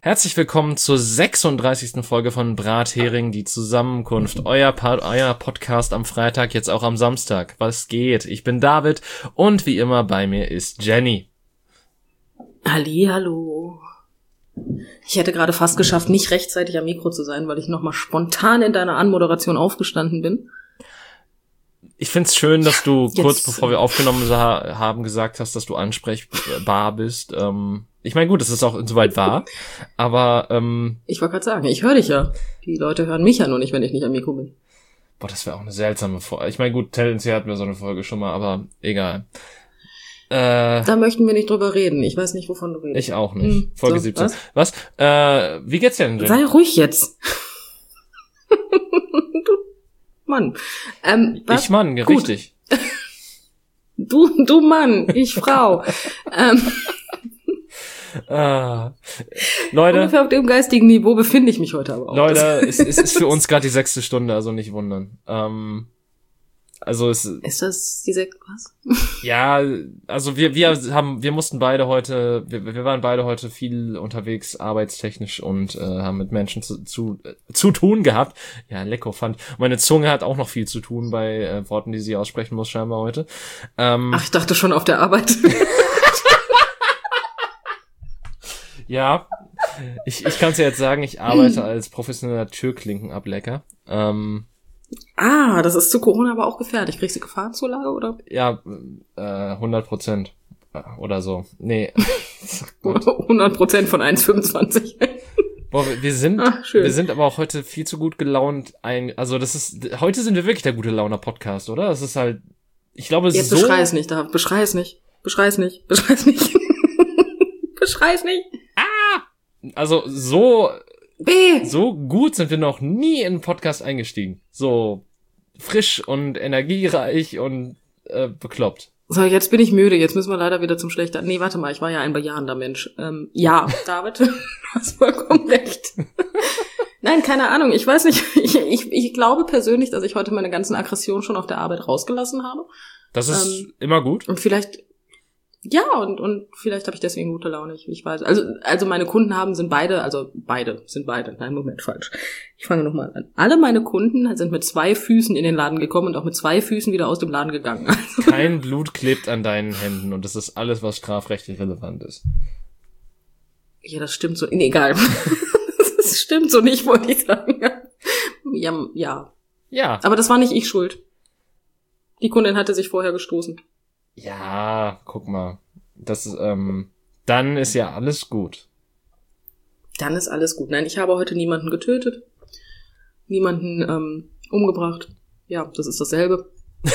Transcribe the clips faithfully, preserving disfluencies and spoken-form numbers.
Herzlich willkommen zur sechsunddreißigsten Folge von Brathering, die Zusammenkunft. Euer, pa- euer Podcast am Freitag, jetzt auch am Samstag. Was geht? Ich bin David und wie immer bei mir ist Jenny. Hallihallo. Ich hätte gerade fast geschafft, nicht rechtzeitig am Mikro zu sein, weil ich nochmal spontan in deiner Anmoderation aufgestanden bin. Ich find's schön, dass du Jetzt. kurz bevor wir aufgenommen ha- haben gesagt hast, dass du ansprechbar bist. Ähm, ich meine, gut, das ist auch soweit wahr, aber ähm, Ich wollte gerade sagen, ich höre dich ja. Die Leute hören mich ja nur nicht, wenn ich nicht am Mikro bin. boah, das wäre auch eine seltsame Folge. Ich meine, gut, tendenziell hatten wir so eine Folge schon mal, aber egal. Äh, Da möchten wir nicht drüber reden. Ich weiß nicht, wovon du redest. ich auch nicht. Hm, Folge so, siebzehn. was? Was? Äh, wie geht's dir denn, Jenny? Sei ruhig jetzt. Du Mann. Ähm, was? Ich Mann, Gut. richtig. Du, du Mann, ich Frau. ähm, Ah. Leute, ungefähr auf dem geistigen Niveau befinde ich mich heute aber auch. Leute, es, es ist für uns gerade die sechste Stunde, also nicht wundern. Ähm, also es, Ist das diese, was? ja, also wir, wir haben, wir mussten beide heute, wir, wir waren beide heute viel unterwegs, arbeitstechnisch und äh, haben mit Menschen zu, zu, äh, zu tun gehabt. Ja, lecker fand. Meine Zunge hat auch noch viel zu tun bei äh, Worten, die sie aussprechen muss scheinbar heute. Ähm, Ach, ich dachte schon auf der Arbeit. Ja, ich, ich kann es ja jetzt sagen, ich arbeite als professioneller Türklinkenablecker. Ähm, Ah, das ist zu Corona aber auch gefährlich. Kriegst du Gefahrenzulage, oder? ja, äh, hundert Prozent oder so. Nee. hundert Prozent von eins Komma fünfundzwanzig. Boah, wir- wir sind, Ach, schön. wir sind aber auch heute viel zu gut gelaunt. Ein, also das ist, heute sind wir wirklich der gute Launer Podcast, oder? Das ist halt, ich glaube, Jetzt so. beschrei es nicht, da. Beschrei es nicht. Beschrei es nicht. Beschrei es nicht. Beschrei es nicht. Also so, B. so gut sind wir noch nie in einen Podcast eingestiegen. So frisch und energiereich und äh, bekloppt. So, jetzt bin ich müde. Jetzt müssen wir leider wieder zum Schlechter. Nee, warte mal, ich war ja ein bejahender Mensch. Ähm, ja, David, du hast vollkommen recht. Nein, keine Ahnung. Ich weiß nicht. Ich, ich, ich glaube persönlich, dass ich heute meine ganzen Aggressionen schon auf der Arbeit rausgelassen habe. Das ist Ähm, immer gut. Und vielleicht, ja, und, und vielleicht habe ich deswegen gute Laune, ich, ich weiß. Also, also meine Kunden haben, sind beide, also beide, sind beide. Nein, Moment, falsch. Ich fange nochmal an. Alle meine Kunden sind mit zwei Füßen in den Laden gekommen und auch mit zwei Füßen wieder aus dem Laden gegangen. Also, Kein Blut klebt an deinen Händen und das ist alles, was strafrechtlich relevant ist. ja, das stimmt so, nee, egal. Das stimmt so nicht, wollte ich sagen. Ja, ja. Ja. Aber das war nicht ich schuld. Die Kundin hatte sich vorher gestoßen. Ja, guck mal. Das ist, ähm, dann ist ja alles gut. Dann ist alles gut. Nein, ich habe heute niemanden getötet. Niemanden ähm, umgebracht. Ja, das ist dasselbe.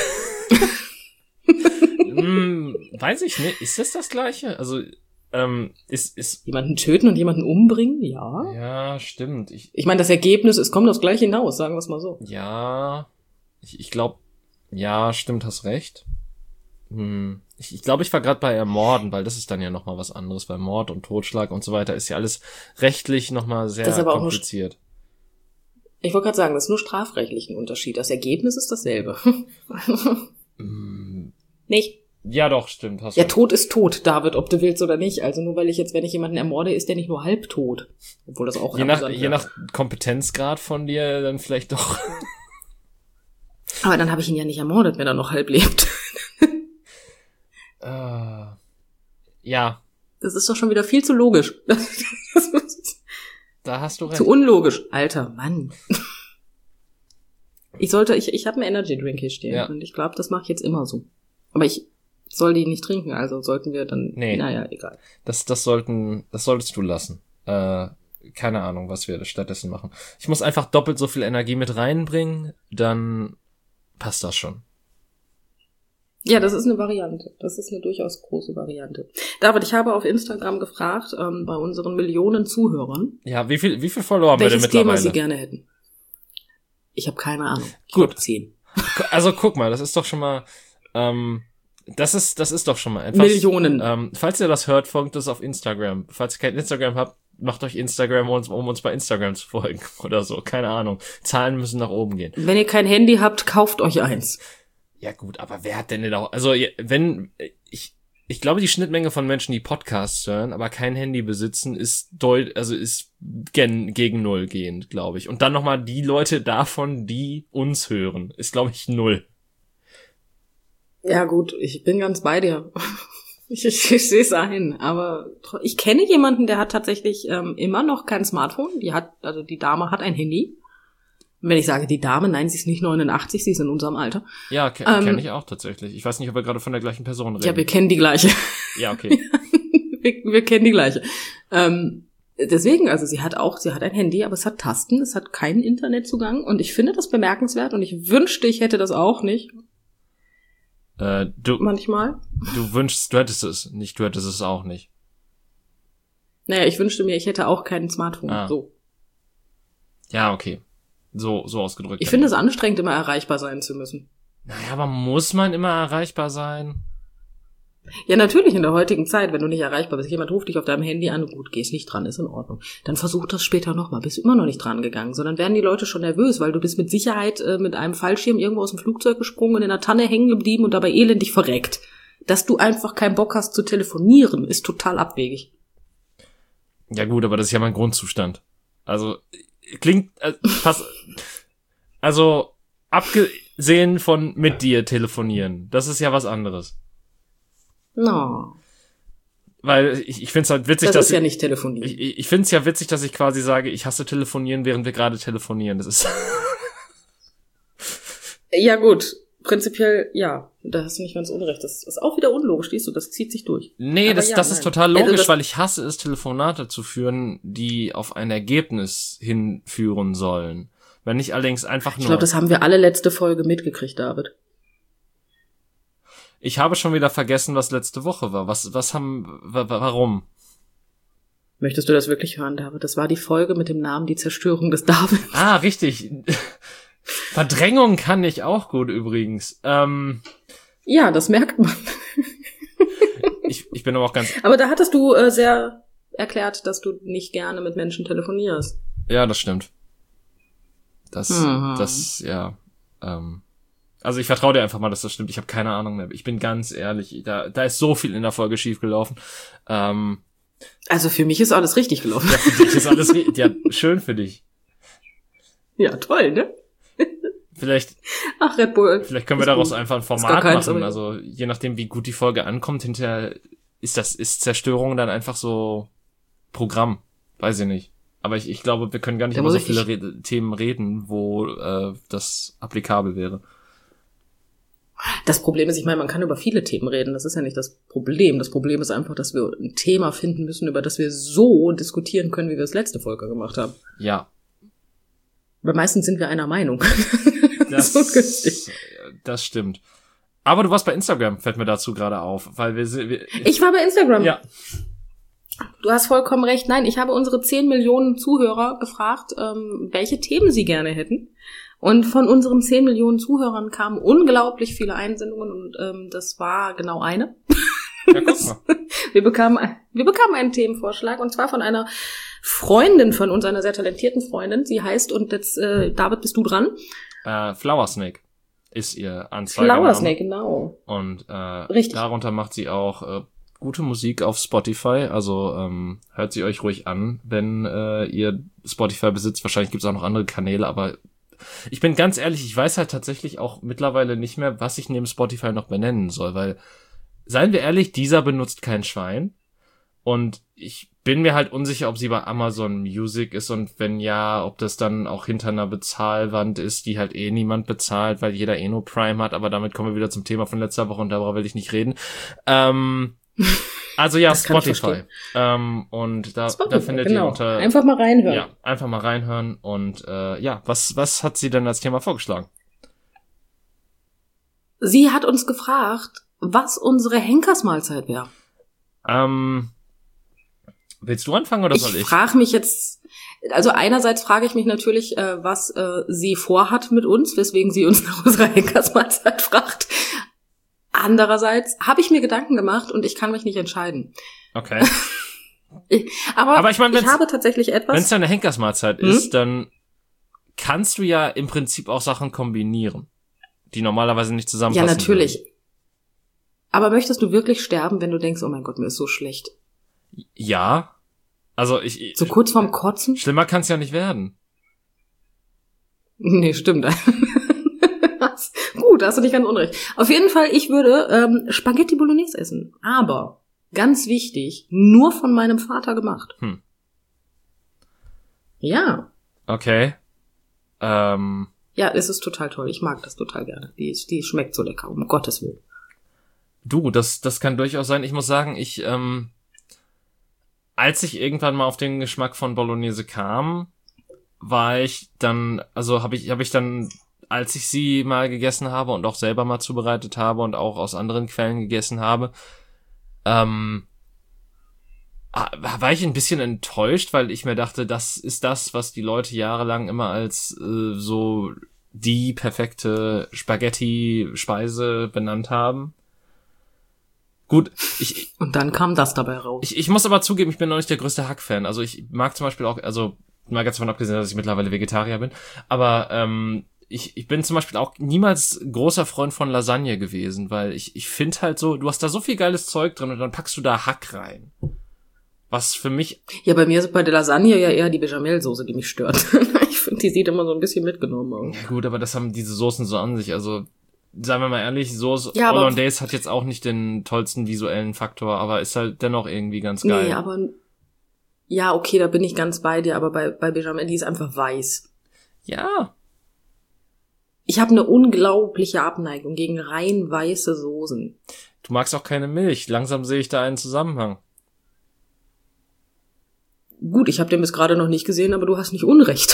hm, weiß ich nicht. Ist das das Gleiche? Also, ähm, ist, ist, Jemanden töten und jemanden umbringen? Ja. ja, stimmt. Ich, Ich meine, das Ergebnis, es kommt aufs Gleiche hinaus, sagen wir es mal so. ja, ich, ich glaube, ja, stimmt, hast recht. Hm. Ich, ich glaube, ich war gerade bei Ermorden, weil das ist dann ja nochmal was anderes, weil Mord und Totschlag und so weiter ist ja alles rechtlich nochmal sehr Das ist aber auch nur- kompliziert. Ich wollte gerade sagen, das ist nur strafrechtlich ein Unterschied. Das Ergebnis ist dasselbe. Hm, Nicht? ja, doch, stimmt, hast Ja, recht. Tod ist tot, David, ob du willst oder nicht. Also nur weil ich jetzt, wenn ich jemanden ermorde, ist der nicht nur halbtot. Obwohl das auch Je nach, amüsant je wäre. nach Kompetenzgrad von dir dann vielleicht doch. Aber dann habe ich ihn ja nicht ermordet, wenn er noch halb lebt. äh, ja, Das ist doch schon wieder viel zu logisch. Das ist da hast du recht. zu unlogisch. Alter Mann. Ich sollte, ich, ich habe einen Energy Drink hier stehen. Ja. Und ich glaube, das mache ich jetzt immer so. Aber ich soll die nicht trinken, also sollten wir dann, Nee. naja, egal. Das, das sollten, das solltest du lassen. Äh, keine Ahnung, was wir stattdessen machen. Ich muss einfach doppelt so viel Energie mit reinbringen, dann passt das schon. Ja, das ist eine Variante. Das ist eine durchaus große Variante. David, ich habe auf Instagram gefragt, ähm, bei unseren Millionen Zuhörern, Ja, wie viel, wie viel Follower haben wir denn welches Thema mittlerweile? sie gerne hätten. Ich habe keine Ahnung. Ich Gut. glaub zehn. Also guck mal, das ist doch schon mal, ähm, das ist, das ist doch schon mal etwas. Millionen. Ähm, falls ihr das hört, folgt das auf Instagram. Falls ihr kein Instagram habt, macht euch Instagram, um uns, um uns bei Instagram zu folgen oder so. Keine Ahnung. Zahlen müssen nach oben gehen. Wenn ihr kein Handy habt, kauft euch eins. Ja gut, aber wer hat denn denn auch, also ja, wenn, ich, ich glaube, die Schnittmenge von Menschen, die Podcasts hören, aber kein Handy besitzen, ist deut, also ist gen, gegen null gehend, glaube ich. Und dann nochmal die Leute davon, die uns hören, ist, glaube ich, null. Ja gut, ich bin ganz bei dir. Ich, ich, ich sehe es ein, aber ich kenne jemanden, der hat tatsächlich ähm, immer noch kein Smartphone. Die hat, also die Dame hat ein Handy. Und wenn ich sage die Dame, nein, sie ist nicht neunundachtzig, sie ist in unserem Alter. Ja, ke- ähm, kenne ich auch tatsächlich. Ich weiß nicht, ob wir gerade von der gleichen Person reden. Ja, wir kennen die gleiche. Ja, okay. wir, wir kennen die gleiche. Ähm, deswegen, also sie hat auch, sie hat ein Handy, aber es hat Tasten, es hat keinen Internetzugang und ich finde das bemerkenswert und ich wünschte, ich hätte das auch nicht. Äh, du, Manchmal. Du wünschst, du hättest es, nicht du hättest es auch nicht. Naja, ich wünschte mir, ich hätte auch kein Smartphone. Ah. So. Ja, okay. So, so ausgedrückt. Ich finde es anstrengend, immer erreichbar sein zu müssen. Naja, aber muss man immer erreichbar sein? Ja, natürlich in der heutigen Zeit, wenn du nicht erreichbar bist. Jemand ruft dich auf deinem Handy an, gut, gehst nicht dran, ist in Ordnung. Dann versuch das später nochmal, bist immer noch nicht dran gegangen, sondern werden die Leute schon nervös, weil du bist mit Sicherheit äh, mit einem Fallschirm irgendwo aus dem Flugzeug gesprungen und in einer Tanne hängen geblieben und dabei elendig verreckt. Dass du einfach keinen Bock hast zu telefonieren, ist total abwegig. Ja gut, aber das ist ja mein Grundzustand. Also, klingt äh, fast, also, abgesehen von mit dir telefonieren, das ist ja was anderes. No. Weil ich, ich finde es halt witzig, das dass ist ja nicht telefonieren. Ich, ich, ich finde es ja witzig, dass ich quasi sage, ich hasse telefonieren, während wir gerade telefonieren. Das ist ja gut, prinzipiell ja, da hast du nicht ganz unrecht. Das ist auch wieder unlogisch, siehst du, das zieht sich durch. Nee, Aber das, ja, das nein. ist total Also logisch, das, weil ich hasse es, Telefonate zu führen, die auf ein Ergebnis hinführen sollen. Wenn nicht allerdings einfach nur... Ich glaube, das haben wir alle letzte Folge mitgekriegt, David. Ich habe schon wieder vergessen, was letzte Woche war. Was, was haben, wa, warum? Möchtest du das wirklich hören, David? Das war die Folge mit dem Namen Die Zerstörung des David. Ah, richtig. Verdrängung kann ich auch gut übrigens. Ähm, ja, das merkt man. ich, ich bin aber auch ganz... Aber da hattest du äh, sehr erklärt, dass du nicht gerne mit Menschen telefonierst. Ja, das stimmt. Das, mhm. das, ja, ähm... Also ich vertraue dir einfach mal, dass das stimmt. Ich habe keine Ahnung mehr. Ich bin ganz ehrlich, da da ist so viel in der Folge schiefgelaufen. Ähm, also für mich ist alles richtig gelaufen. Ja, für dich ist alles richtig. Ja, schön für dich. Ja, toll, ne? Vielleicht, Ach, Red Bull. vielleicht können wir daraus gut. einfach ein Format machen. Also je nachdem, wie gut die Folge ankommt, hinterher ist das ist Zerstörung dann einfach so Programm. Weiß ich nicht. Aber ich, ich glaube, wir können gar nicht da über so ich viele ich Re- Themen reden, wo äh, das applikabel wäre. Das Problem ist, ich meine, man kann über viele Themen reden. Das ist ja nicht das Problem. Das Problem ist einfach, dass wir ein Thema finden müssen, über das wir so diskutieren können, wie wir es letzte Folge gemacht haben. Ja. Weil meistens sind wir einer Meinung. Das, das ist so das stimmt. Aber du warst bei Instagram, fällt mir dazu gerade auf, weil wir, wir Ich war bei Instagram. Ja. Du hast vollkommen recht. Nein, ich habe unsere zehn Millionen Zuhörer gefragt, ähm, welche Themen sie gerne hätten. Und von unseren zehn Millionen Zuhörern kamen unglaublich viele Einsendungen und ähm, das war genau eine. Ja, guck mal. wir bekamen wir bekamen einen Themenvorschlag und zwar von einer Freundin von uns, einer sehr talentierten Freundin. Sie heißt, und jetzt, äh, David, bist du dran? Äh, Flower Snake ist ihr Anzeigename. Flower Snake, genau. Und äh, Richtig. darunter macht sie auch äh, gute Musik auf Spotify. Also ähm, hört sie euch ruhig an, wenn äh, ihr Spotify besitzt. Wahrscheinlich gibt es auch noch andere Kanäle, aber ich bin ganz ehrlich, ich weiß halt tatsächlich auch mittlerweile nicht mehr, was ich neben Spotify noch benennen soll, weil, seien wir ehrlich, dieser benutzt kein Schwein und ich bin mir halt unsicher, ob sie bei Amazon Music ist und wenn ja, ob das dann auch hinter einer Bezahlwand ist, die halt eh niemand bezahlt, weil jeder eh nur Prime hat, aber damit kommen wir wieder zum Thema von letzter Woche und darüber will ich nicht reden. Ähm, also ja, Spotify. Ähm, und da, Spotify, da findet genau. ihr unter... Einfach mal reinhören. Ja, einfach mal reinhören und äh, ja, was was hat sie denn als Thema vorgeschlagen? Sie hat uns gefragt, was unsere Henkersmahlzeit wäre. Ähm, willst du anfangen oder soll ich? Ich frage mich jetzt, also einerseits frage ich mich natürlich, äh, was äh, sie vorhat mit uns, weswegen sie uns nach unserer Henkersmahlzeit fragt. Andererseits habe ich mir Gedanken gemacht und ich kann mich nicht entscheiden. Okay. ich, aber, aber ich, mein, ich habe tatsächlich etwas... Wenn es eine Henkersmahlzeit hm? ist, dann kannst du ja im Prinzip auch Sachen kombinieren, die normalerweise nicht zusammenpassen. Ja, natürlich. Würden. Aber möchtest du wirklich sterben, wenn du denkst, oh mein Gott, mir ist so schlecht? Ja. Also ich... So kurz vorm Kotzen? Schlimmer kann's ja nicht werden. Nee, stimmt. Gut, da hast du nicht ganz unrecht. Auf jeden Fall, ich würde ähm, Spaghetti Bolognese essen. Aber, ganz wichtig, nur von meinem Vater gemacht. Hm. Ja. Okay. Ähm... Ja, es ist total toll. Ich mag das total gerne. Die, die schmeckt so lecker, um Gottes Willen. Du, das das kann durchaus sein. Ich muss sagen, ich, ähm, als ich irgendwann mal auf den Geschmack von Bolognese kam, war ich dann, also habe ich, habe ich dann, als ich sie mal gegessen habe und auch selber mal zubereitet habe und auch aus anderen Quellen gegessen habe, ähm, war ich ein bisschen enttäuscht, weil ich mir dachte, das ist das, was die Leute jahrelang immer als äh, so die perfekte Spaghetti-Speise benannt haben. Gut, ich... Und dann kam das dabei raus. Ich, ich muss aber zugeben, ich bin noch nicht der größte Hack-Fan. Also ich mag zum Beispiel auch, also mal ganz davon abgesehen, dass ich mittlerweile Vegetarier bin, aber ähm, ich, ich bin zum Beispiel auch niemals großer Freund von Lasagne gewesen, weil ich, ich finde halt so, du hast da so viel geiles Zeug drin und dann packst du da Hack rein. Was für mich... Ja, bei mir ist bei der Lasagne ja eher die Bechamelsoße, die mich stört. Ich finde, die sieht immer so ein bisschen mitgenommen aus. Gut, aber das haben diese Soßen so an sich. Also, sagen wir mal ehrlich, Soße ja, Hollandaise hat jetzt auch nicht den tollsten visuellen Faktor, aber ist halt dennoch irgendwie ganz geil. Nee, aber... Ja, okay, da bin ich ganz bei dir, aber bei, bei Bechamel, die ist einfach weiß. Ja. Ich habe eine unglaubliche Abneigung gegen rein weiße Soßen. Du magst auch keine Milch. Langsam sehe ich da einen Zusammenhang. Gut, ich habe den bis gerade noch nicht gesehen, aber du hast nicht Unrecht.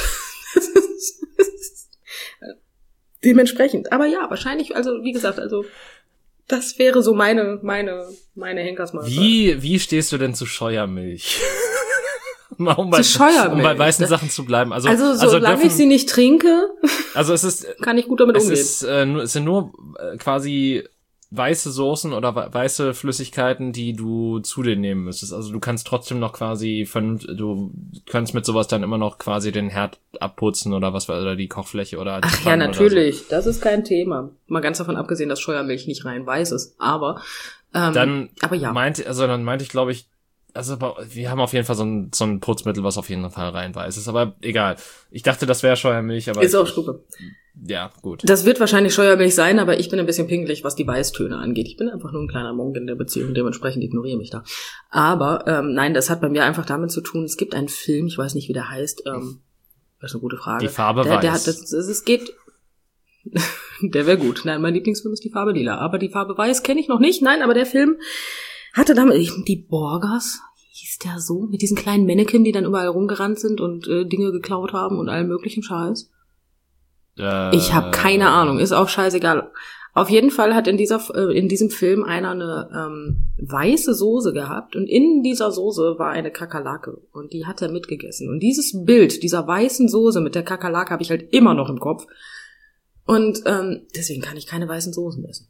Dementsprechend. Aber ja, wahrscheinlich, also wie gesagt, also das wäre so meine meine meine Henkersmahlzeit. Wie wie stehst du denn zu Scheuermilch? Mal um bei, zu Scheuermilch. Um bei weißen Sachen zu bleiben. Also, also solange also dürfen, ich sie nicht trinke, also es ist, kann ich gut damit es umgehen. Ist, äh, nur, es sind nur äh, quasi weiße Soßen oder weiße Flüssigkeiten, die du zu dir nehmen müsstest. Also du kannst trotzdem noch quasi, du kannst mit sowas dann immer noch quasi den Herd abputzen oder was oder die Kochfläche oder die Ach Pfanne ja, natürlich. So. Das ist kein Thema. Mal ganz davon abgesehen, dass Scheuermilch nicht rein weiß ist. Aber, ähm, dann aber ja. meinte, also dann meinte ich, glaube ich, also wir haben auf jeden Fall so ein, so ein Putzmittel, was auf jeden Fall rein weiß ist. Aber egal. Ich dachte, das wäre Scheuermilch, aber... Ist auch Schnuppe. Ja, gut. Das wird wahrscheinlich Scheuermilch sein, aber ich bin ein bisschen pingelig, was die Weißtöne angeht. Ich bin einfach nur ein kleiner Monk in der Beziehung, dementsprechend ignoriere mich da. Aber ähm, nein, das hat bei mir einfach damit zu tun, es gibt einen Film, ich weiß nicht, wie der heißt, ähm, das ist eine gute Frage. Die Farbe der, weiß. Der hat, das, das, es geht... Der wäre gut. Nein, mein Lieblingsfilm ist die Farbe lila. Aber die Farbe weiß kenne ich noch nicht. Nein, aber der Film hatte damit... Die Borgers... Hieß der so? Mit diesen kleinen Mannequin, die dann überall rumgerannt sind und äh, Dinge geklaut haben und allem möglichen Scheiß? Äh, ich habe keine Ahnung, ist auch scheißegal. Auf jeden Fall hat in dieser äh, in diesem Film einer eine ähm, weiße Soße gehabt und in dieser Soße war eine Kakerlake und die hat er mitgegessen. Und dieses Bild dieser weißen Soße mit der Kakerlake habe ich halt immer noch im Kopf. Und ähm, deswegen kann ich keine weißen Soßen essen.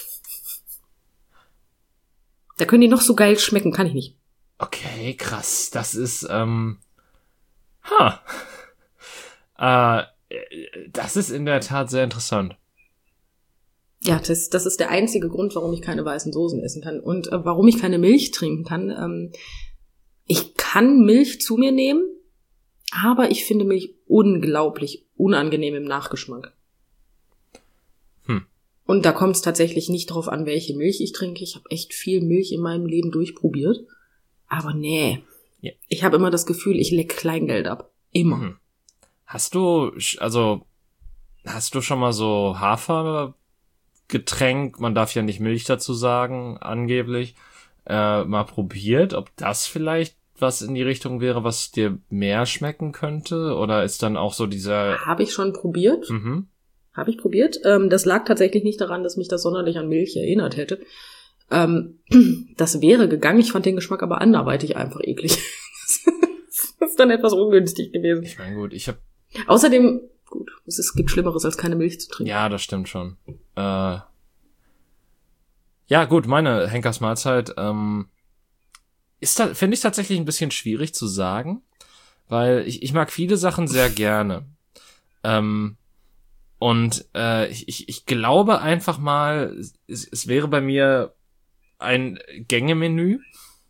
Da können die noch so geil schmecken, kann ich nicht. Okay, krass. Das ist, ähm, ha. Äh, das ist in der Tat sehr interessant. Ja, das, das ist der einzige Grund, warum ich keine weißen Soßen essen kann. Und äh, warum ich keine Milch trinken kann. Ähm, ich kann Milch zu mir nehmen, aber ich finde Milch unglaublich unangenehm im Nachgeschmack. Hm. Und da kommt es tatsächlich nicht drauf an, welche Milch ich trinke. Ich habe echt viel Milch in meinem Leben durchprobiert. Aber nee, ja. Ich habe immer das Gefühl, ich leck Kleingeld ab. Immer. Mhm. Hast du, also, hast du schon mal so Hafergetränk, man darf ja nicht Milch dazu sagen, angeblich, äh, mal probiert, ob das vielleicht was in die Richtung wäre, was dir mehr schmecken könnte? Oder ist dann auch so dieser... Habe ich schon probiert. Mhm. Habe ich probiert. Ähm, das lag tatsächlich nicht daran, dass mich das sonderlich an Milch erinnert hätte. Ähm, das wäre gegangen, ich fand den Geschmack aber anderweitig einfach eklig. Das ist dann etwas ungünstig gewesen. Ich meine, gut, ich habe... Außerdem, gut, es, ist, es gibt Schlimmeres, als keine Milch zu trinken. Ja, das stimmt schon. Äh, ja, gut, meine Henkersmahlzeit ähm, ist da, finde ich tatsächlich ein bisschen schwierig zu sagen, weil ich, ich mag viele Sachen sehr gerne. Ähm, und äh, ich, ich glaube einfach mal, es, es wäre bei mir ein Gängemenü.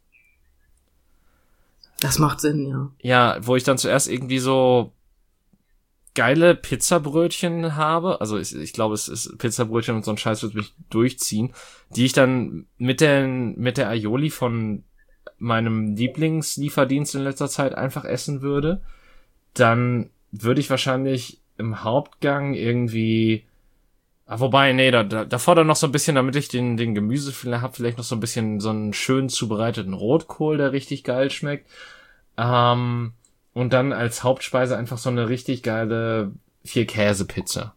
Das macht Sinn, ja. Ja, wo ich dann zuerst irgendwie so geile Pizzabrötchen habe, also ich, ich glaube, es ist Pizzabrötchen und so ein Scheiß wird mich durchziehen, die ich dann mit der mit der Aioli von meinem Lieblingslieferdienst in letzter Zeit einfach essen würde. Dann würde ich wahrscheinlich im Hauptgang irgendwie, ah, wobei, nee, da, da, davor dann noch so ein bisschen, damit ich den den Gemüsefilet habe, vielleicht noch so ein bisschen so einen schön zubereiteten Rotkohl, der richtig geil schmeckt. Ähm, Und dann als Hauptspeise einfach so eine richtig geile Vier-Käse-Pizza.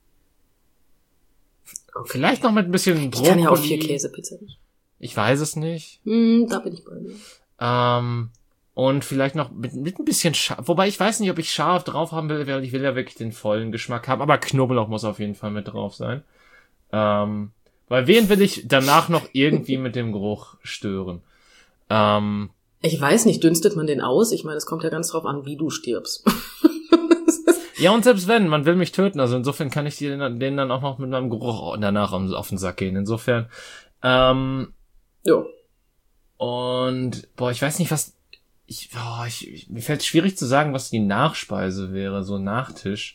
Okay. Vielleicht noch mit ein bisschen Brokkoli. Ich kann ja auch Vier-Käse-Pizza nicht. Ich weiß es nicht. Mm, da bin ich bei dir. Ähm, und vielleicht noch mit, mit ein bisschen scharf. Wobei ich weiß nicht, ob ich scharf drauf haben will, weil ich will ja wirklich den vollen Geschmack haben. Aber Knoblauch muss auf jeden Fall mit drauf sein. Ähm, weil wen will ich danach noch irgendwie mit dem Geruch stören? Ähm, Ich weiß nicht, dünstet man den aus? Ich meine, es kommt ja ganz drauf an, wie du stirbst. Ja, und selbst wenn, man will mich töten, also insofern kann ich den, den dann auch noch mit meinem Geruch danach auf den Sack gehen. Insofern, ähm, ja. Und, boah, ich weiß nicht, was, ich, boah, ich, ich mir fällt schwierig zu sagen, was die Nachspeise wäre, so Nachtisch.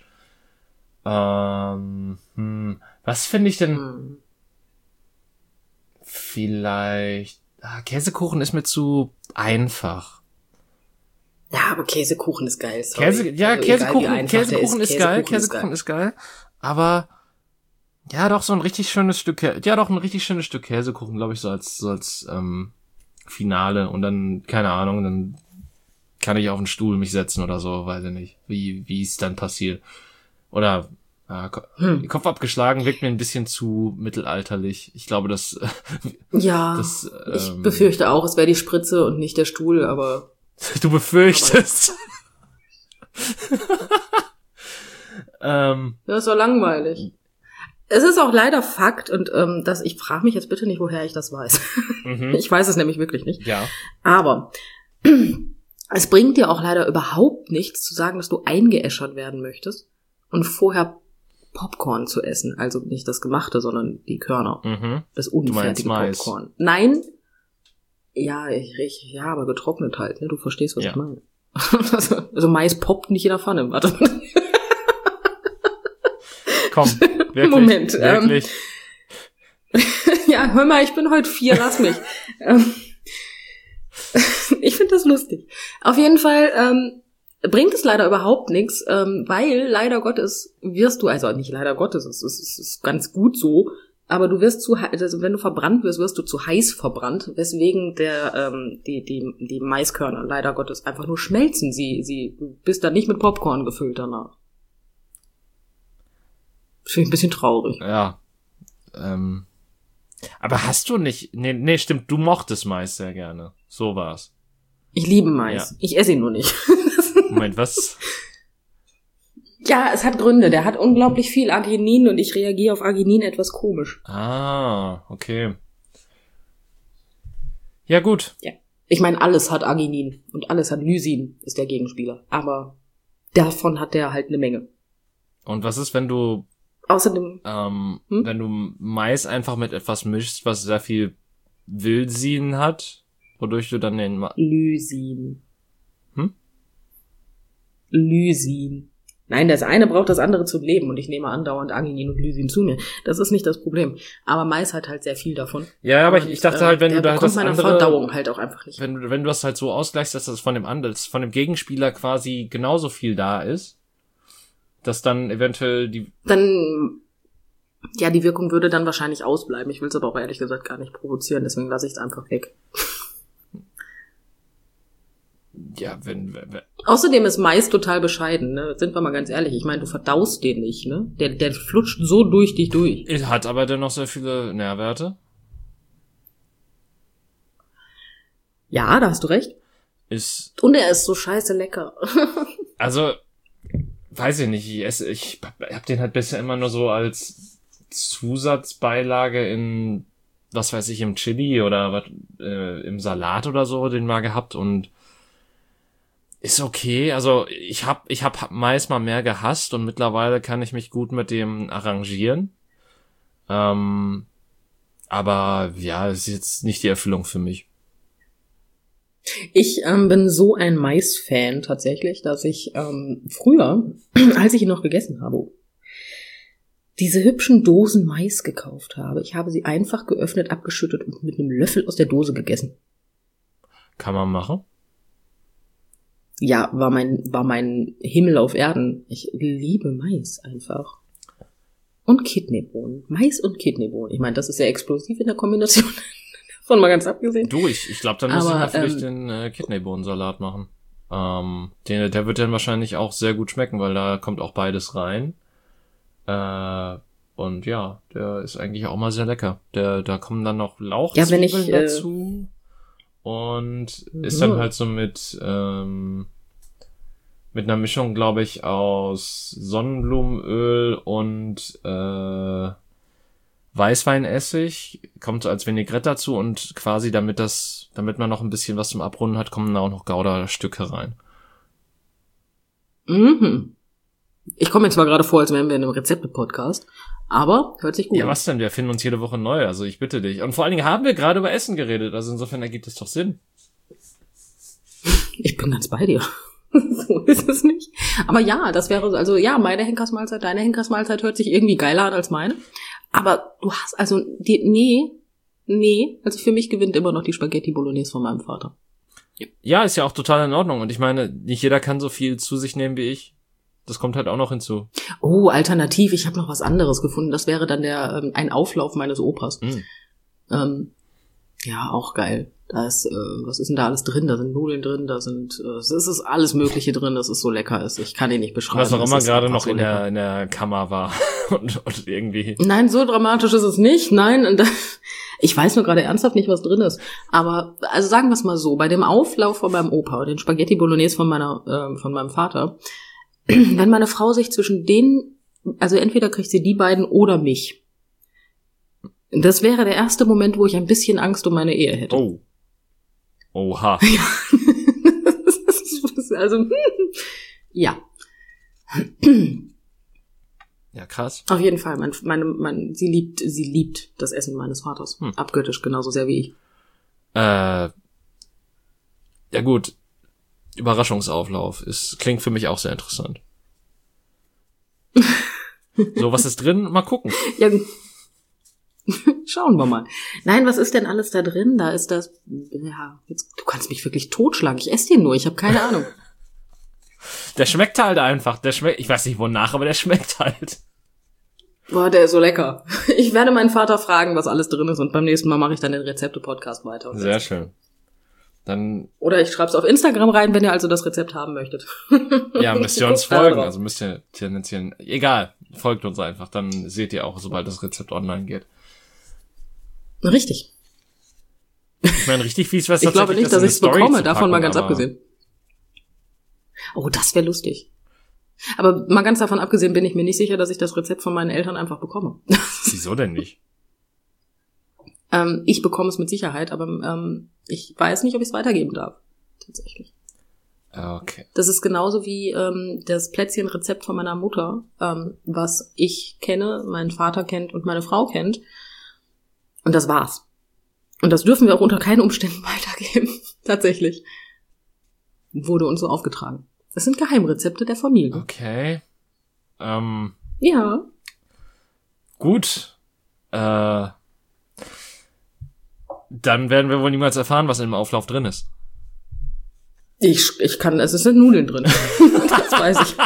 Ähm, hm, was finde ich denn, Hm. vielleicht, ah, Käsekuchen ist mir zu einfach. Ja, aber Käsekuchen ist geil. Sorry. Käse, ja, Also Käsekuchen, egal, wie einfach der Käsekuchen ist, geil, Käsekuchen Käsekuchen ist geil, aber ja, doch so ein richtig schönes Stück, Kä- ja, doch ein richtig schönes Stück Käsekuchen, glaube ich, so als so als ähm, Finale und dann keine Ahnung, dann kann ich auf den Stuhl mich setzen oder so, weiß ich nicht, wie wie es dann passiert. Oder äh, Ko- Hm. Kopf abgeschlagen wirkt mir ein bisschen zu mittelalterlich. Ich glaube, das Ja, das ich ähm, befürchte auch, es wäre die Spritze und nicht der Stuhl, aber du befürchtest. ähm, das ist doch langweilig. Es ist auch leider Fakt und ähm, das, ich frage mich jetzt bitte nicht, woher ich das weiß. mhm. Ich weiß es nämlich wirklich nicht. Ja. Aber es bringt dir auch leider überhaupt nichts zu sagen, dass du eingeäschert werden möchtest und vorher Popcorn zu essen. Also nicht das Gemachte, sondern die Körner. Mhm. Das Du meinst unfertige Mais. Popcorn. Nein. Ja, ich, ich, ja, aber getrocknet halt, ne? Du verstehst, was Ja. ich meine. Also, also Mais poppt nicht in der Pfanne. Warte. Komm, wirklich, Moment, wirklich. Ähm, ja, hör mal, ich bin heute vier, lass mich. Ähm, ich finde das lustig. Auf jeden Fall ähm, bringt es leider überhaupt nichts, ähm, weil leider Gottes wirst du, also nicht leider Gottes, es ist, es ist ganz gut so, aber du wirst zu, also wenn du verbrannt wirst, wirst du zu heiß verbrannt, weswegen der ähm, die die die Maiskörner leider Gottes einfach nur schmelzen. Sie sie du bist dann nicht mit Popcorn gefüllt danach. Finde ich ein bisschen traurig. Ja. Ähm. Aber hast du nicht, nee, nee, stimmt, du mochtest Mais sehr gerne. So war's. Ich liebe Mais. Ja. Ich esse ihn nur nicht. Moment, was? Ja, es hat Gründe. Der hat unglaublich viel Arginin und ich reagiere auf Arginin etwas komisch. Ah, okay. Ja, gut. Ja. Ich meine, alles hat Arginin und alles hat Lysin, ist der Gegenspieler. Aber davon hat der halt eine Menge. Und was ist, wenn du, Außerdem, ähm, Hm? wenn du Mais einfach mit etwas mischst, was sehr viel Wilsin hat, wodurch du dann den, Ma- Lysin. Hm? Lysin. Nein, das eine braucht das andere zum Leben und ich nehme andauernd Arginin und Lysin zu mir. Das ist nicht das Problem. Aber Mais hat halt sehr viel davon. Ja, aber ich, Und, ich dachte äh, halt, wenn der du da halt bekommt das meiner andere, Verdauung halt auch einfach nicht. wenn du, wenn du das halt so ausgleichst, dass das von dem anderen, von dem Gegenspieler quasi genauso viel da ist, dass dann eventuell die, Dann, ja, die Wirkung würde dann wahrscheinlich ausbleiben. Ich will es aber auch ehrlich gesagt gar nicht provozieren, deswegen lasse ich es einfach weg. ja, wenn, wenn, wenn Außerdem ist Mais total bescheiden, ne? Sind wir mal ganz ehrlich. Ich meine, du verdaust den nicht, ne? Der, der flutscht so durch dich durch. hat aber dennoch sehr viele Nährwerte. Ja, da hast du recht. Ist, Und er ist so scheiße lecker. also, weiß ich nicht, ich esse, ich hab den halt bisher immer nur so als Zusatzbeilage in, was weiß ich, im Chili oder was, äh, im Salat oder so, den mal gehabt und ist okay. Also ich hab, ich hab Mais mal mehr gehasst und mittlerweile kann ich mich gut mit dem arrangieren. Ähm, Aber ja, es ist jetzt nicht die Erfüllung für mich. Ich ähm, bin so ein Mais-Fan tatsächlich, dass ich ähm, früher, als ich ihn noch gegessen habe, diese hübschen Dosen Mais gekauft habe. Ich habe sie einfach geöffnet, abgeschüttet und mit einem Löffel aus der Dose gegessen. Kann man machen? Ja, war mein, war mein Himmel auf Erden. Ich liebe Mais einfach. Und Kidneybohnen. Mais und Kidneybohnen. Ich meine, das ist sehr explosiv in der Kombination. Von mal ganz abgesehen. Du, ich, ich glaube, dann muss ich Aber, mal für dich ähm, den äh, Kidneybohnensalat machen. Ähm, den, der wird dann wahrscheinlich auch sehr gut schmecken, weil da kommt auch beides rein. Äh, und ja, der ist eigentlich auch mal sehr lecker. Der, da kommen dann noch Lauchzwiebeln ja, wenn ich, äh, dazu. Und ist dann halt so mit, ähm, mit einer Mischung, glaube ich, aus Sonnenblumenöl und äh, Weißweinessig, kommt so als Vinaigrette dazu und quasi damit das, damit man noch ein bisschen was zum Abrunden hat, kommen da auch noch Gouda-Stücke rein. Mhm. Ich komme mir zwar gerade vor, als wären wir in einem Rezepte-Podcast, aber hört sich gut Ja, an. was denn? Wir finden uns jede Woche neu, also ich bitte dich. Und vor allen Dingen haben wir gerade über Essen geredet, also insofern ergibt es doch Sinn. Ich bin ganz bei dir. So ist es nicht. Aber ja, das wäre, also ja, meine Henkersmahlzeit, deine Henkersmahlzeit hört sich irgendwie geiler an als meine. Aber du hast, also, die, nee, nee, also für mich gewinnt immer noch die Spaghetti Bolognese von meinem Vater. Ja, ist ja auch total in Ordnung. Und ich meine, nicht jeder kann so viel zu sich nehmen wie ich. Das kommt halt auch noch hinzu. Oh, alternativ, ich habe noch was anderes gefunden. Das wäre dann der ähm, ein Auflauf meines Opas. Mm. Ähm, ja, auch geil. Da ist, äh, was ist denn da alles drin? Da sind Nudeln drin, da sind, äh, es ist alles Mögliche drin, dass es so lecker ist. Ich kann ihn nicht beschreiben. Was auch Es immer ist gerade einfach noch so in lecker. der, in der Kammer war. und, und irgendwie. Nein, so dramatisch ist es nicht. Nein, und ich weiß nur gerade ernsthaft nicht, was drin ist. Aber, also sagen wir es mal so, bei dem Auflauf von meinem Opa und den Spaghetti Bolognese von meiner, äh, von meinem Vater, wenn meine Frau sich zwischen denen, also entweder kriegt sie die beiden oder mich. Das wäre der erste Moment, wo ich ein bisschen Angst um meine Ehe hätte. Oh. Oha. Also, ja. Ja, krass. Auf jeden Fall. Mein, meine, mein, sie liebt, sie liebt das Essen meines Vaters. Hm. Abgöttisch, genauso sehr wie ich. Äh, ja gut. Überraschungsauflauf. Es klingt für mich auch sehr interessant. So, was ist drin? Mal gucken. Ja, schauen wir mal. Nein, was ist denn alles da drin? Da ist das, ja, jetzt, du kannst mich wirklich totschlagen. Ich esse den nur, ich habe keine Ahnung. Der schmeckt halt einfach. Der schmeckt, ich weiß nicht wonach, aber der schmeckt halt. Boah, der ist so lecker. Ich werde meinen Vater fragen, was alles drin ist und beim nächsten Mal mache ich dann den Rezepte-Podcast weiter. Und Sehr schön. Dann, oder ich schreibe es auf Instagram rein, wenn ihr also das Rezept haben möchtet. ja, müsst ihr uns Guckt da folgen. drauf. Also müsst ihr tendenziell, egal, folgt uns einfach. Dann seht ihr auch, sobald das Rezept online geht. Richtig. Ich meine, richtig fies wäre es Ich glaube tatsächlich, nicht, das dass in ich es eine Story bekomme, zu davon packen, mal ganz aber- abgesehen. Oh, das wäre lustig. Aber mal ganz davon abgesehen bin ich mir nicht sicher, dass ich das Rezept von meinen Eltern einfach bekomme. Wieso denn nicht? ähm, ich bekomme es mit Sicherheit, aber ähm, ich weiß nicht, ob ich es weitergeben darf. Tatsächlich. Okay. Das ist genauso wie ähm, das Plätzchenrezept von meiner Mutter, ähm, was ich kenne, mein Vater kennt und meine Frau kennt. Und das war's. Und das dürfen wir auch unter keinen Umständen weitergeben. Tatsächlich. Wurde uns so aufgetragen. Das sind Geheimrezepte der Familie. Okay. Ähm, Ja. gut. Äh, dann werden wir wohl niemals erfahren, was im Auflauf drin ist. Ich, ich kann, es sind Nudeln drin. Das weiß ich.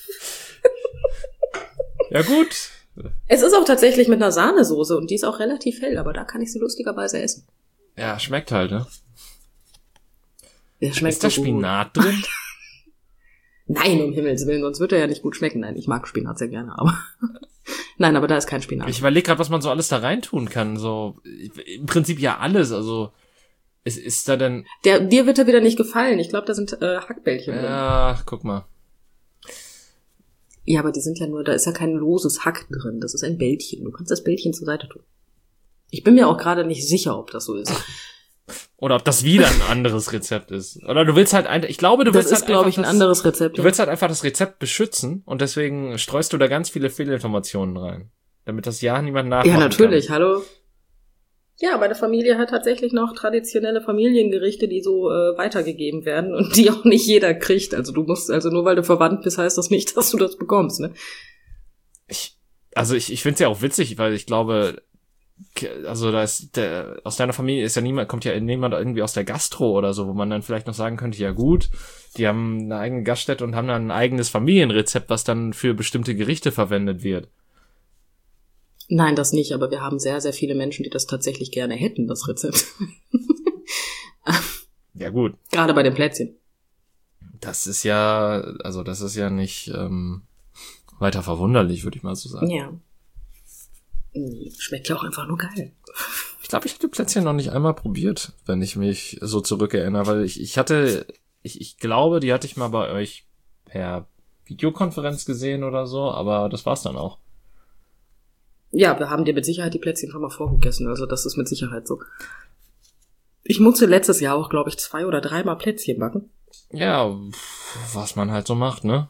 Ja gut. Es ist auch tatsächlich mit einer Sahnesoße und die ist auch relativ hell, aber da kann ich sie lustigerweise essen. Ja, schmeckt halt, ne? Der schmeckt Ist da so gut. Spinat drin? Nein, um Himmels Willen, sonst wird er ja nicht gut schmecken. Nein, ich mag Spinat sehr gerne, aber nein, aber da ist kein Spinat. Ich überlege gerade, was man so alles da reintun kann. So im Prinzip ja alles. Also ist, ist da denn? Der, dir wird er wieder nicht gefallen. Ich glaube, da sind äh, Hackbällchen drin. Ja, guck mal. Ja, aber die sind ja nur, da ist ja kein loses Hack drin. Das ist ein Bällchen. Du kannst das Bällchen zur Seite tun. Ich bin mir auch gerade nicht sicher, ob das so ist. Oder ob das wieder ein anderes Rezept ist. Oder du willst halt ein, ich glaube, du Das willst ist, halt glaube einfach ich, ein das, anderes Rezept. Du willst halt einfach das Rezept beschützen und deswegen streust du da ganz viele Fehlinformationen rein. Damit das ja niemand nachmachen Ja, natürlich, kann. hallo. Ja, meine Familie hat tatsächlich noch traditionelle Familiengerichte, die so äh, weitergegeben werden und die auch nicht jeder kriegt. Also du musst, also nur weil du verwandt bist, heißt das nicht, dass du das bekommst, ne? Ich, also ich, ich finde es ja auch witzig, weil ich glaube, also da ist der, aus deiner Familie ist ja niemand, kommt ja niemand irgendwie aus der Gastro oder so, wo man dann vielleicht noch sagen könnte, ja gut, die haben eine eigene Gaststätte und haben dann ein eigenes Familienrezept, was dann für bestimmte Gerichte verwendet wird. Nein, das nicht, aber wir haben sehr, sehr viele Menschen, die das tatsächlich gerne hätten, das Rezept. Ja gut. Gerade bei den Plätzchen. Das ist ja, also das ist ja nicht ähm, weiter verwunderlich, würde ich mal so sagen. Ja. Schmeckt ja auch einfach nur geil. Ich glaube, ich hatte Plätzchen noch nicht einmal probiert, wenn ich mich so zurückerinnere, weil ich, ich hatte, ich, ich glaube, die hatte ich mal bei euch per Videokonferenz gesehen oder so, aber das war's dann auch. Ja, wir haben dir mit Sicherheit die Plätzchen schon mal vorgegessen, also das ist mit Sicherheit so. Ich musste letztes Jahr auch, glaube ich, zwei oder dreimal Plätzchen backen. Ja, was man halt so macht, ne?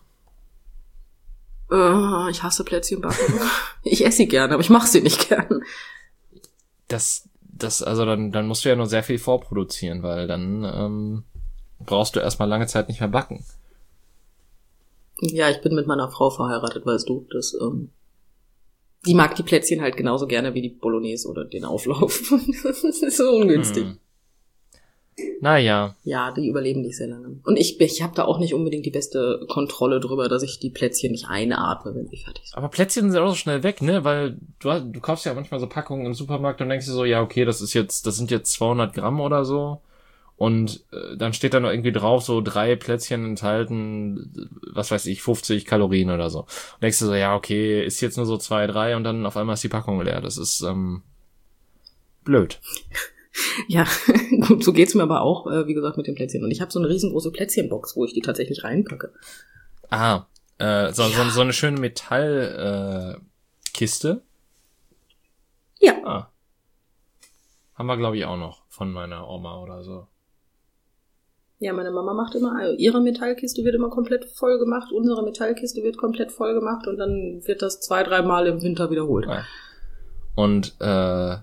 Uh, ich hasse Plätzchen backen. Ich esse sie gerne, aber ich mache sie nicht gern. Das, das, also dann, dann musst du ja nur sehr viel vorproduzieren, weil dann ähm, brauchst du erstmal lange Zeit nicht mehr backen. Ja, ich bin mit meiner Frau verheiratet, weißt du. Das, ähm, die mag die Plätzchen halt genauso gerne wie die Bolognese oder den Auflauf. Das ist so ungünstig. Hm. Naja. Ja, die überleben nicht sehr lange. Und ich, ich habe da auch nicht unbedingt die beste Kontrolle drüber, dass ich die Plätzchen nicht einatme, wenn sie fertig sind. Aber Plätzchen sind auch so schnell weg, ne? Weil du, du kaufst ja manchmal so Packungen im Supermarkt und denkst dir so, ja, okay, das ist jetzt, das sind jetzt zweihundert Gramm oder so. Und äh, dann steht da noch irgendwie drauf, so drei Plätzchen enthalten, was weiß ich, fünfzig Kalorien oder so. Und denkst du so, ja, okay, ist jetzt nur so zwei, drei und dann auf einmal ist die Packung leer. Das ist ähm, blöd. Ja, gut, so geht's mir aber auch, äh, wie gesagt, mit den Plätzchen. Und ich habe so eine riesengroße Plätzchenbox, wo ich die tatsächlich reinpacke. Ah, äh, so, ja. so, so eine schöne Metallkiste. Äh, Kiste. Ja. Ah. Haben wir, glaube ich, auch noch von meiner Oma oder so. Ja, meine Mama macht immer, also ihre Metallkiste wird immer komplett voll gemacht, unsere Metallkiste wird komplett voll gemacht und dann wird das zwei, drei Mal im Winter wiederholt. Ja. Und, äh,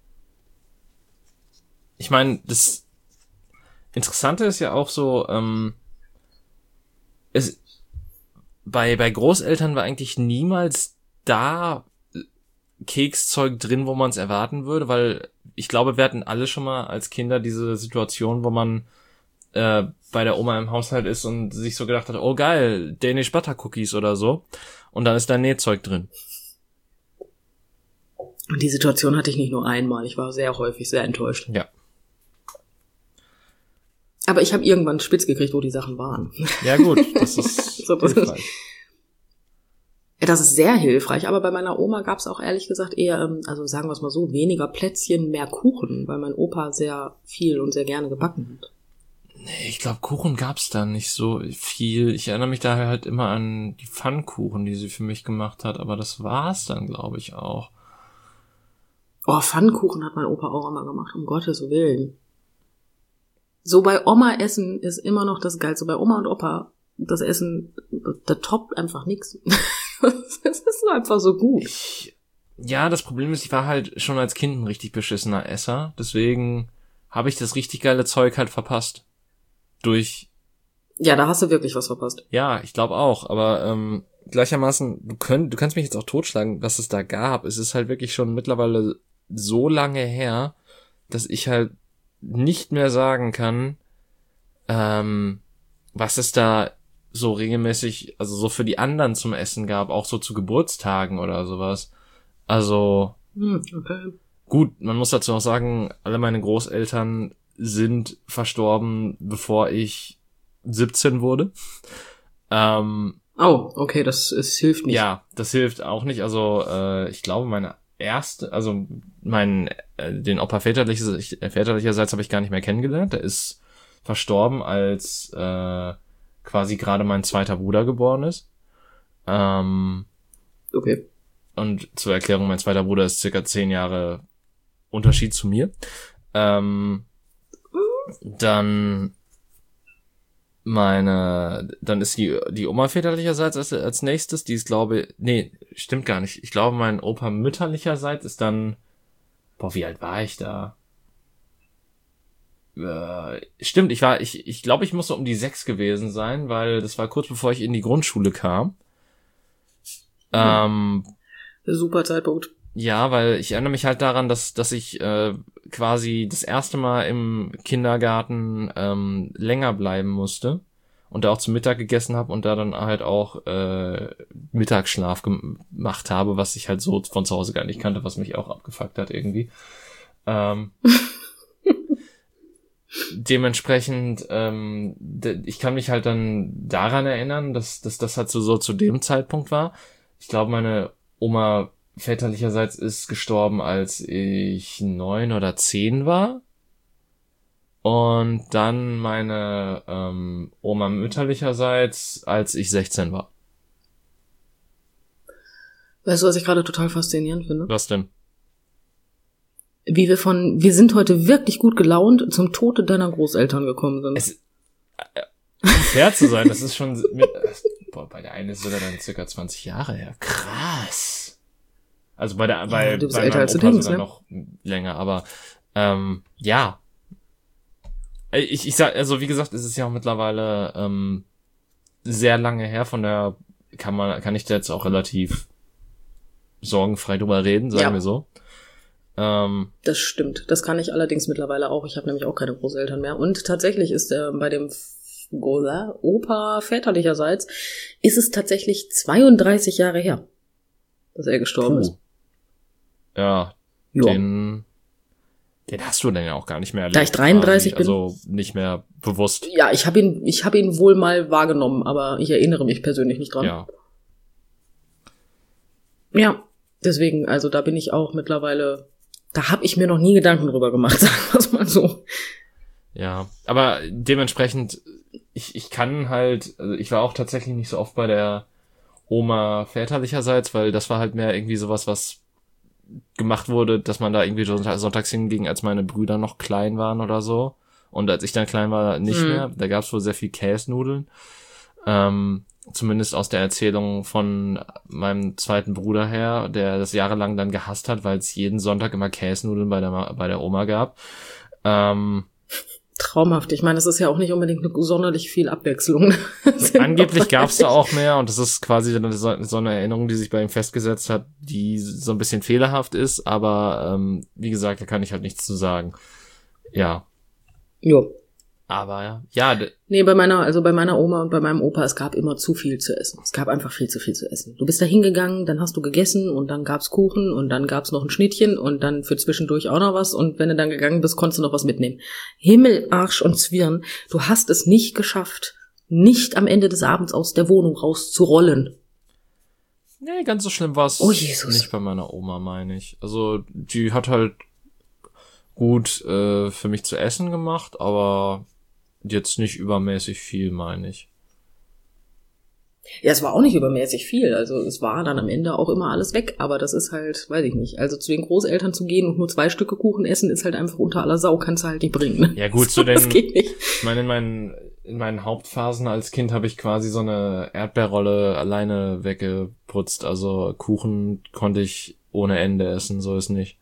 ich meine, das Interessante ist ja auch so, ähm, es, bei, bei Großeltern war eigentlich niemals da Kekszeug drin, wo man es erwarten würde, weil ich glaube, wir hatten alle schon mal als Kinder diese Situation, wo man äh, bei der Oma im Haushalt ist und sich so gedacht hat, oh geil, Danish Butter Cookies oder so, und dann ist da Nähzeug drin. Und die Situation hatte ich nicht nur einmal, ich war sehr häufig sehr enttäuscht. Ja. Aber ich habe irgendwann spitz gekriegt, wo die Sachen waren. Ja gut, das ist so, das hilfreich. Ist, das ist sehr hilfreich, aber bei meiner Oma gab es auch ehrlich gesagt eher, also sagen wir es mal so, weniger Plätzchen, mehr Kuchen, weil mein Opa sehr viel und sehr gerne gebacken hat. Nee, ich glaube, Kuchen gab's da nicht so viel. Ich erinnere mich daher halt immer an die Pfannkuchen, die sie für mich gemacht hat, aber das war's dann, glaube ich, auch. Oh, Pfannkuchen hat mein Opa auch immer gemacht, um Gottes Willen. So bei Oma essen ist immer noch das Geilste. Bei Oma und Opa, das Essen, da toppt einfach nichts. Das ist einfach so gut. Ich, ja, das Problem ist, ich war halt schon als Kind ein richtig beschissener Esser. Deswegen habe ich das richtig geile Zeug halt verpasst. Durch... Ja, da hast du wirklich was verpasst. Ja, ich glaube auch. Aber ähm, gleichermaßen, du, könnt, du kannst mich jetzt auch totschlagen, was es da gab. Es ist halt wirklich schon mittlerweile so lange her, dass ich halt nicht mehr sagen kann, ähm, was es da so regelmäßig, also so für die anderen zum Essen gab, auch so zu Geburtstagen oder sowas. Also, hm, okay. Gut, man muss dazu auch sagen, alle meine Großeltern sind verstorben, bevor ich siebzehn wurde. Ähm, oh, okay, das, das hilft nicht. Ja, das hilft auch nicht. Also, äh, ich glaube, meine erste, also mein, äh, den Opa väterliches, väterlicherseits habe ich gar nicht mehr kennengelernt. Der ist verstorben, als äh, quasi gerade mein zweiter Bruder geboren ist. Ähm, okay. Und zur Erklärung, mein zweiter Bruder ist circa zehn Jahre Unterschied zu mir. Ähm, dann meine, dann ist die, die Oma väterlicherseits als, als nächstes, die ist glaube, nee, stimmt gar nicht. Ich glaube, mein Opa mütterlicherseits ist dann boah, wie alt war ich da? Äh, stimmt, ich war, ich, ich glaube, ich muss so um die sechs gewesen sein, weil das war kurz bevor ich in die Grundschule kam. Mhm. Ähm, Super Zeitpunkt. Ja, weil ich erinnere mich halt daran, dass dass ich äh, quasi das erste Mal im Kindergarten ähm, länger bleiben musste und da auch zum Mittag gegessen habe und da dann halt auch äh, Mittagsschlaf gemacht habe, was ich halt so von zu Hause gar nicht kannte, was mich auch abgefuckt hat irgendwie. Ähm, dementsprechend, ähm, de- ich kann mich halt dann daran erinnern, dass dass das halt so, so zu dem Zeitpunkt war. Ich glaube, meine Oma väterlicherseits ist gestorben, als ich neun oder zehn war. Und dann meine ähm, Oma mütterlicherseits, als ich sechzehn war. Weißt du, was ich gerade total faszinierend finde? Was denn? Wie wir von, wir sind heute wirklich gut gelaunt zum Tode deiner Großeltern gekommen sind. Es, äh, um fair zu sein, das ist schon, mit, boah, bei der einen ist sogar dann circa zwanzig Jahre her. Krass. Also bei der, bei, ja, du bist bei älter meinem als du Opa denkst, sogar ne? noch länger, aber ähm, ja. Ich, ich sag, also wie gesagt, es ist ja auch mittlerweile ähm, sehr lange her, von der kann man, kann ich da jetzt auch relativ sorgenfrei drüber reden, sagen Ja. wir so. Ähm, Das stimmt. Das kann ich allerdings mittlerweile auch. Ich habe nämlich auch keine Großeltern mehr. Und tatsächlich ist äh, bei dem F- Opa väterlicherseits ist es tatsächlich zweiunddreißig Jahre her, dass er gestorben puh. ist. Ja, Ja. den, den hast du dann ja auch gar nicht mehr erlebt. Da ich dreiunddreißig quasi, bin. Also nicht mehr bewusst. Ja, ich habe ihn, ich habe ihn wohl mal wahrgenommen, aber ich erinnere mich persönlich nicht dran. Ja. Ja, deswegen, also da bin ich auch mittlerweile, da habe ich mir noch nie Gedanken drüber gemacht, sagen wir es mal so. Ja, aber dementsprechend, ich, ich kann halt, also ich war auch tatsächlich nicht so oft bei der Oma väterlicherseits, weil das war halt mehr irgendwie sowas, was gemacht wurde, dass man da irgendwie sonntag- sonntags hinging, als meine Brüder noch klein waren oder so. Und als ich dann klein war, nicht Mhm. mehr. Da gab's wohl sehr viel Käsnudeln. Ähm, zumindest aus der Erzählung von meinem zweiten Bruder her, der das jahrelang dann gehasst hat, weil es jeden Sonntag immer Käsnudeln bei der, Ma- bei der Oma gab. Ähm, Traumhaft. Ich meine, das ist ja auch nicht unbedingt eine sonderlich viel Abwechslung. Sind Angeblich wir gab's da ehrlich. auch mehr und das ist quasi so so eine Erinnerung, die sich bei ihm festgesetzt hat, die so ein bisschen fehlerhaft ist, aber ähm, wie gesagt, da kann ich halt nichts zu sagen. Ja, Jo. aber ja, ja, d- Nee, bei meiner, also bei meiner Oma und bei meinem Opa, es gab immer zu viel zu essen. Es gab einfach viel zu viel zu essen. Du bist da hingegangen, dann hast du gegessen und dann gab's Kuchen und dann gab's noch ein Schnittchen und dann für zwischendurch auch noch was und wenn du dann gegangen bist, konntest du noch was mitnehmen. Himmel, Arsch und Zwirn, du hast es nicht geschafft, nicht am Ende des Abends aus der Wohnung rauszurollen. nee, ganz so schlimm war's Oh, Jesus. nicht bei meiner Oma, meine ich. Also die hat halt gut äh, für mich zu essen gemacht, aber jetzt nicht übermäßig viel, meine ich. Ja, es war auch nicht übermäßig viel. Also es war dann am Ende auch immer alles weg. Aber das ist halt, weiß ich nicht. Also zu den Großeltern zu gehen und nur zwei Stücke Kuchen essen, ist halt einfach unter aller Sau. Kannst du halt nicht bringen. Ne? Ja gut, zu Das den, geht nicht. ich meine, in meinen, in meinen Hauptphasen als Kind habe ich quasi so eine Erdbeerrolle alleine weggeputzt. Also Kuchen konnte ich ohne Ende essen, so ist nicht.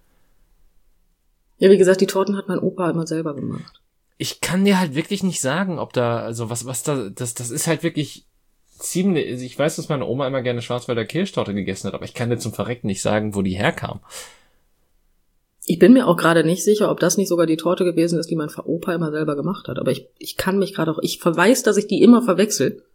Ja, wie gesagt, die Torten hat mein Opa immer selber gemacht. Ich kann dir halt wirklich nicht sagen, ob da, also was, was da, das, das ist halt wirklich ziemlich, also ich weiß, dass meine Oma immer gerne Schwarzwälder Kirschtorte gegessen hat, aber ich kann dir zum Verrecken nicht sagen, wo die herkam. Ich bin mir auch gerade nicht sicher, ob das nicht sogar die Torte gewesen ist, die mein Opa immer selber gemacht hat. Aber ich, ich kann mich gerade auch, ich verweis, dass ich die immer verwechsel.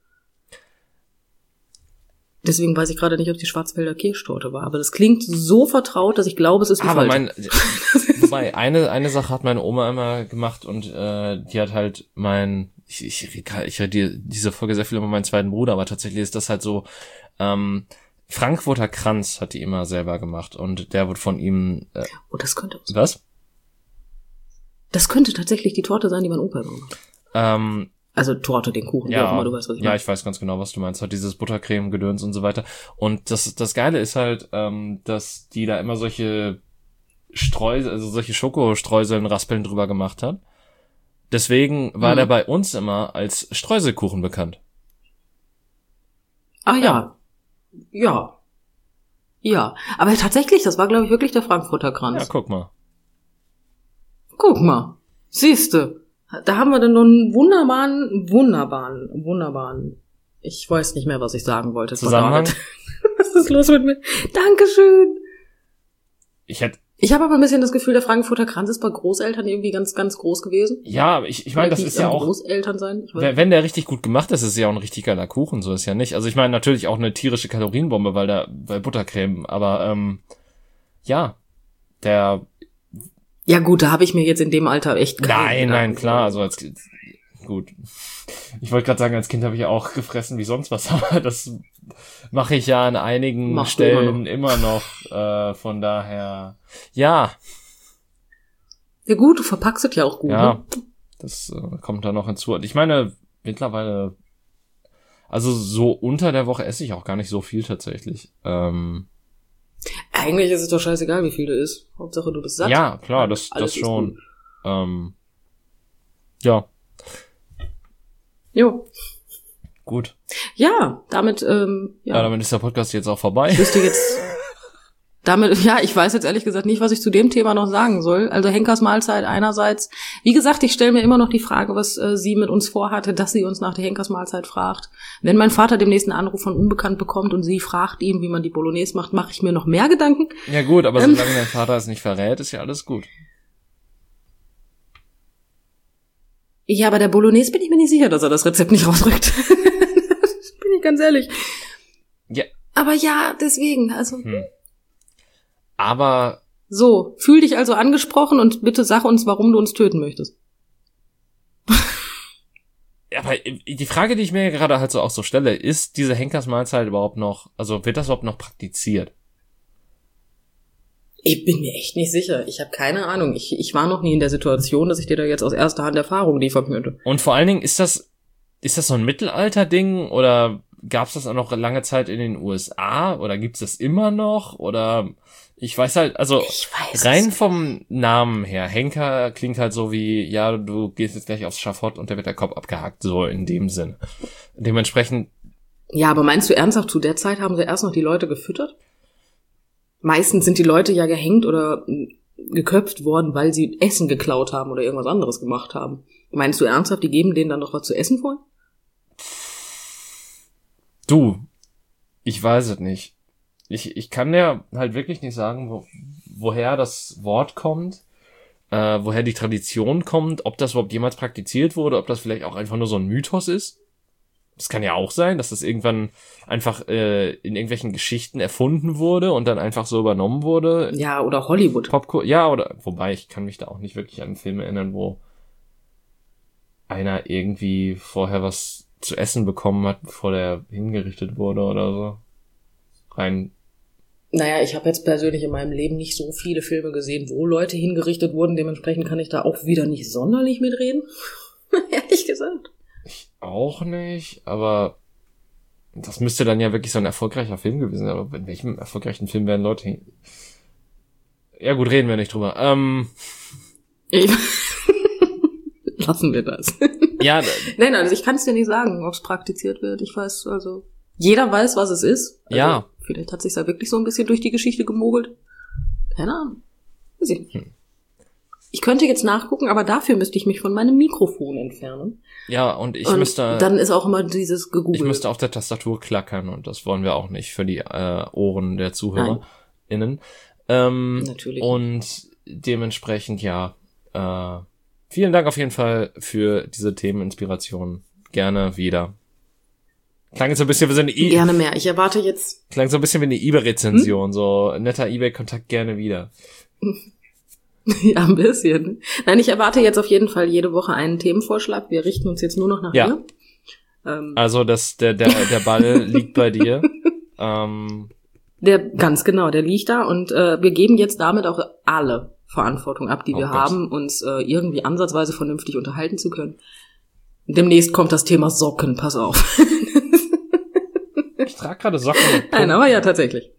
Deswegen weiß ich gerade nicht, ob es die Schwarzwälder Kirschtorte war. Aber das klingt so vertraut, dass ich glaube, es ist die Aber falsche. mein, wobei, eine, eine Sache hat meine Oma immer gemacht und äh, die hat halt mein, ich, ich, ich, ich rede diese Folge sehr viel über meinen zweiten Bruder, aber tatsächlich ist das halt so, ähm, Frankfurter Kranz hat die immer selber gemacht und der wird von ihm, äh, Oh, das könnte was? Das könnte tatsächlich die Torte sein, die mein Opa gemacht hat. Ähm, Also Torte, den Kuchen, wie auch ja, immer, du weißt, was ich ja, meine. ich weiß ganz genau, was du meinst. Hat dieses Buttercreme-Gedöns und so weiter. Und das, das Geile ist halt, ähm, dass die da immer solche Streusel, also solche Schokostreuseln, Raspeln drüber gemacht hat. Deswegen war Mhm. der bei uns immer als Streuselkuchen bekannt. Ah ja. Ja. Ja. Aber tatsächlich, das war, glaube ich, wirklich der Frankfurter Ja, Kranz. guck mal. Guck mal. Siehste. Da haben wir dann noch einen wunderbaren, wunderbaren, wunderbaren, ich weiß nicht mehr, was ich sagen wollte. Zusammenhang? Was ist los mit mir? Dankeschön. Ich hätte Ich habe aber ein bisschen das Gefühl, der Frankfurter Kranz ist bei Großeltern irgendwie ganz, ganz groß gewesen. Ja, ich, ich meine, das ist ja auch, Großeltern sein. Ich weiß wenn, wenn der richtig gut gemacht ist, ist es ja auch ein richtig geiler Kuchen, so ist ja nicht. Also ich meine natürlich auch eine tierische Kalorienbombe, weil da, bei Buttercreme, aber, ähm, ja, der, ja gut, da habe ich mir jetzt in dem Alter echt keine nein, Gedanken nein, klar, gemacht. also als Kind, gut. Ich wollte gerade sagen, als Kind habe ich auch gefressen wie sonst was, aber das mache ich ja an einigen Machst Stellen immer noch, immer noch äh, von daher, ja. Ja gut, du verpackst es ja auch gut. Ja, Ne? das äh, kommt da noch hinzu. Und ich meine, mittlerweile, also so unter der Woche esse ich auch gar nicht so viel tatsächlich. Ähm, Eigentlich ist es doch scheißegal, wie viel du isst. Hauptsache du bist satt. ja, klar, das, Alles das ist schon. gut. Ähm, ja, Jo. gut. Ja, damit, ähm, ja. Ja, damit ist der Podcast jetzt auch vorbei. Ich wüsste jetzt, damit, ja, ich weiß jetzt ehrlich gesagt nicht, was ich zu dem Thema noch sagen soll. Also Henkers Mahlzeit einerseits. Wie gesagt, ich stelle mir immer noch die Frage, was äh, sie mit uns vorhatte, dass sie uns nach der Henkers Mahlzeit fragt. Wenn mein Vater demnächst einen Anruf von Unbekannt bekommt und sie fragt ihn, wie man die Bolognese macht, mache ich mir noch mehr Gedanken. Ja gut, aber Ähm. solange dein Vater es nicht verrät, ist ja alles gut. Ja, aber der Bolognese bin ich mir nicht sicher, dass er das Rezept nicht rausrückt. Bin ich ganz ehrlich. Ja. Aber ja, deswegen, also. Hm. Aber So, fühl dich also angesprochen und bitte sag uns, warum du uns töten möchtest. aber die Frage, die ich mir gerade halt so auch so stelle, ist diese Henkersmahlzeit überhaupt noch, also wird das überhaupt noch praktiziert? Ich bin mir echt nicht sicher. Ich habe keine Ahnung. Ich, ich war noch nie in der Situation, dass ich dir da jetzt aus erster Hand Erfahrung liefern könnte. Und vor allen Dingen, ist das, ist das so ein Mittelalter-Ding oder gab's das auch noch lange Zeit in den U S A oder gibt's das immer noch oder ich weiß halt, also Ich weiß rein es. vom Namen her, Henker klingt halt so wie, ja, du gehst jetzt gleich aufs Schafott und da wird der Kopf abgehackt, so in dem Sinn. Dementsprechend, Ja, aber meinst du ernsthaft, zu der Zeit haben sie erst noch die Leute gefüttert? Meistens sind die Leute ja gehängt oder geköpft worden, weil sie Essen geklaut haben oder irgendwas anderes gemacht haben. Meinst du ernsthaft, die geben denen dann noch was zu essen vor? du, ich weiß es nicht. Ich, ich kann dir halt wirklich nicht sagen, wo, woher das Wort kommt, äh, woher die Tradition kommt, ob das überhaupt jemals praktiziert wurde, ob das vielleicht auch einfach nur so ein Mythos ist. Das kann ja auch sein, dass das irgendwann einfach äh, in irgendwelchen Geschichten erfunden wurde und dann einfach so übernommen wurde. Ja, oder Hollywood. Popcorn, ja, oder, wobei, ich kann mich da auch nicht wirklich an einen Film erinnern, wo einer irgendwie vorher was zu essen bekommen hat, bevor der hingerichtet wurde oder so. Rein. Naja, ich habe jetzt persönlich in meinem Leben nicht so viele Filme gesehen, wo Leute hingerichtet wurden. Dementsprechend kann ich da auch wieder nicht sonderlich mitreden. Ehrlich gesagt. Ich auch nicht, aber das müsste dann ja wirklich so ein erfolgreicher Film gewesen sein. Aber in welchem erfolgreichen Film werden Leute hin... Ja gut, reden wir nicht drüber. Ähm, Ich Lassen wir das. ja, Nein, also ich kann es dir nicht sagen, ob es praktiziert wird. Ich weiß, also jeder weiß, was es ist. Also, ja. Vielleicht hat sich da wirklich so ein bisschen durch die Geschichte gemogelt. Keine Ahnung. Weiß ich nicht. Hm. Ich könnte jetzt nachgucken, aber dafür müsste ich mich von meinem Mikrofon entfernen. Ja, und ich und müsste... dann ist auch immer dieses Gegoogle. Ich müsste auf der Tastatur klackern und das wollen wir auch nicht für die äh, Ohren der ZuhörerInnen. Ähm, Natürlich. Und dementsprechend, ja, äh, vielen Dank auf jeden Fall für diese Themeninspiration. Gerne wieder. Klang jetzt so ein bisschen wie so eine I- Gerne mehr. Ich erwarte jetzt... Klang so ein bisschen wie eine eBay-Rezension, Hm? so netter eBay-Kontakt gerne wieder. Ja, ein bisschen. Nein, ich erwarte jetzt auf jeden Fall jede Woche einen Themenvorschlag. Wir richten uns jetzt nur noch nach Ja. dir. Ähm, Also das, der, der, der Ball liegt bei dir. Ähm, Der, ganz genau, der liegt da und äh, wir geben jetzt damit auch alle Verantwortung ab, die Oh wir Gott. haben, uns äh, irgendwie ansatzweise vernünftig unterhalten zu können. Demnächst kommt das Thema Socken, pass auf. ich trage gerade Socken. mit Nein, Pumpen. aber ja, tatsächlich.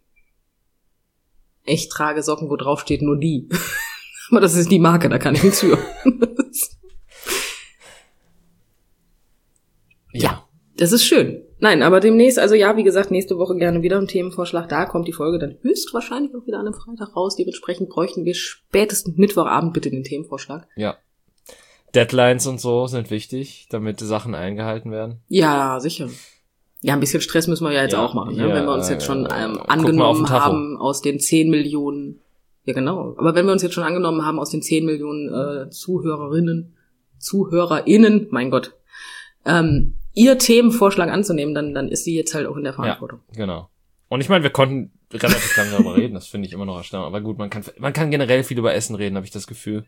Ich trage Socken, wo drauf steht nur die. Aber das ist die Marke, da kann ich nichts für. Ja. Das ist schön. Nein, aber demnächst, also ja, wie gesagt, nächste Woche gerne wieder ein Themenvorschlag. Da kommt die Folge dann höchstwahrscheinlich auch wieder an einem Freitag raus. Dementsprechend bräuchten wir spätestens Mittwochabend bitte den Themenvorschlag. Ja. Deadlines und so sind wichtig, damit die Sachen eingehalten werden. Ja, sicher. Ja, ein bisschen Stress müssen wir ja jetzt ja, auch machen, ne? Ja, wenn wir uns jetzt schon ähm, angenommen haben aus den zehn Millionen, ja genau, aber wenn wir uns jetzt schon angenommen haben aus den zehn Millionen äh, Zuhörerinnen, ZuhörerInnen, mein Gott, ähm, ihr Themenvorschlag anzunehmen, dann dann ist sie jetzt halt auch in der Verantwortung. Ja, genau. Und ich meine, wir konnten relativ lange darüber reden, das finde ich immer noch erstaunlich. Aber gut, man kann man kann generell viel über Essen reden, habe ich das Gefühl.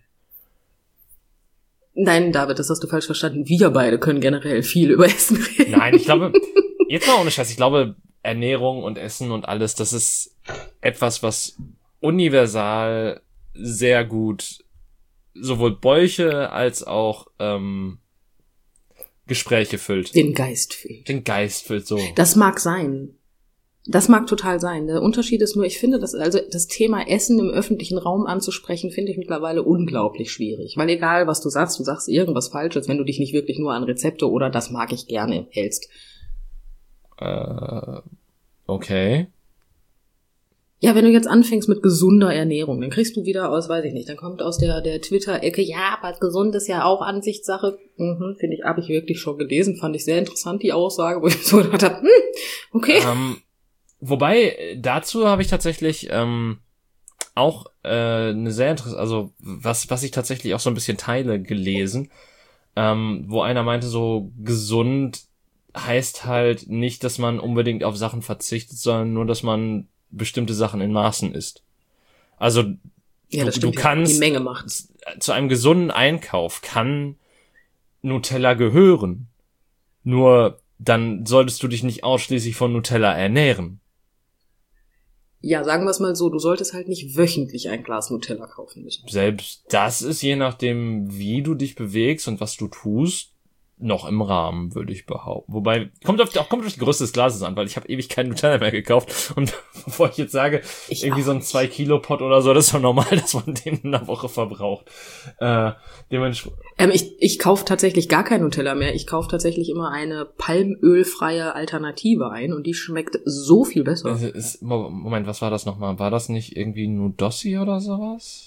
Nein, David, das hast du falsch verstanden. Wir beide können generell viel über Essen reden. Nein, ich glaube, jetzt mal ohne Scheiß, ich glaube, Ernährung und Essen und alles, das ist etwas, was universal sehr gut sowohl Bäuche als auch ähm, Gespräche füllt. Den Geist füllt. Den Geist füllt, so. Das mag sein. Das mag total sein. Der Unterschied ist nur, ich finde, dass also das Thema Essen im öffentlichen Raum anzusprechen, finde ich mittlerweile unglaublich schwierig. Weil egal, was du sagst, du sagst irgendwas Falsches, wenn du dich nicht wirklich nur an Rezepte oder das mag ich gerne hältst. Äh, okay. Ja, wenn du jetzt anfängst mit gesunder Ernährung, dann kriegst du wieder aus, weiß ich nicht, dann kommt aus der der Twitter-Ecke, ja, aber gesund ist ja auch Ansichtssache. Mhm, finde ich, habe ich wirklich schon gelesen, fand ich sehr interessant, die Aussage, wo ich so gedacht habe, hm, okay. Ähm, wobei, dazu habe ich tatsächlich ähm, auch äh, eine sehr interessante, also was was ich tatsächlich auch so ein bisschen teile, gelesen, ähm, wo einer meinte, so gesund heißt halt nicht, dass man unbedingt auf Sachen verzichtet, sondern nur, dass man bestimmte Sachen in Maßen isst. Also ja, das du, stimmt, du kannst die Menge macht. Zu einem gesunden Einkauf kann Nutella gehören. Nur dann solltest du dich nicht ausschließlich von Nutella ernähren. Ja, sagen wir es mal so, du solltest halt nicht wöchentlich ein Glas Nutella kaufen müssen. Selbst das ist, je nachdem, wie du dich bewegst und was du tust, noch im Rahmen, würde ich behaupten. Wobei, kommt auf, auch kommt auf die Größe des Glases an, weil ich habe ewig keinen Nutella mehr gekauft. Und bevor ich jetzt sage, ich irgendwie so ein zwei Kilo Pot oder so, das ist doch normal, dass man den in einer Woche verbraucht. Äh, dementsprechend. Ähm, ich ich kaufe tatsächlich gar kein Nutella mehr. Ich kaufe tatsächlich immer eine palmölfreie Alternative ein und die schmeckt so viel besser. Ist, Moment, was war das nochmal? War das nicht irgendwie Nudossi oder sowas?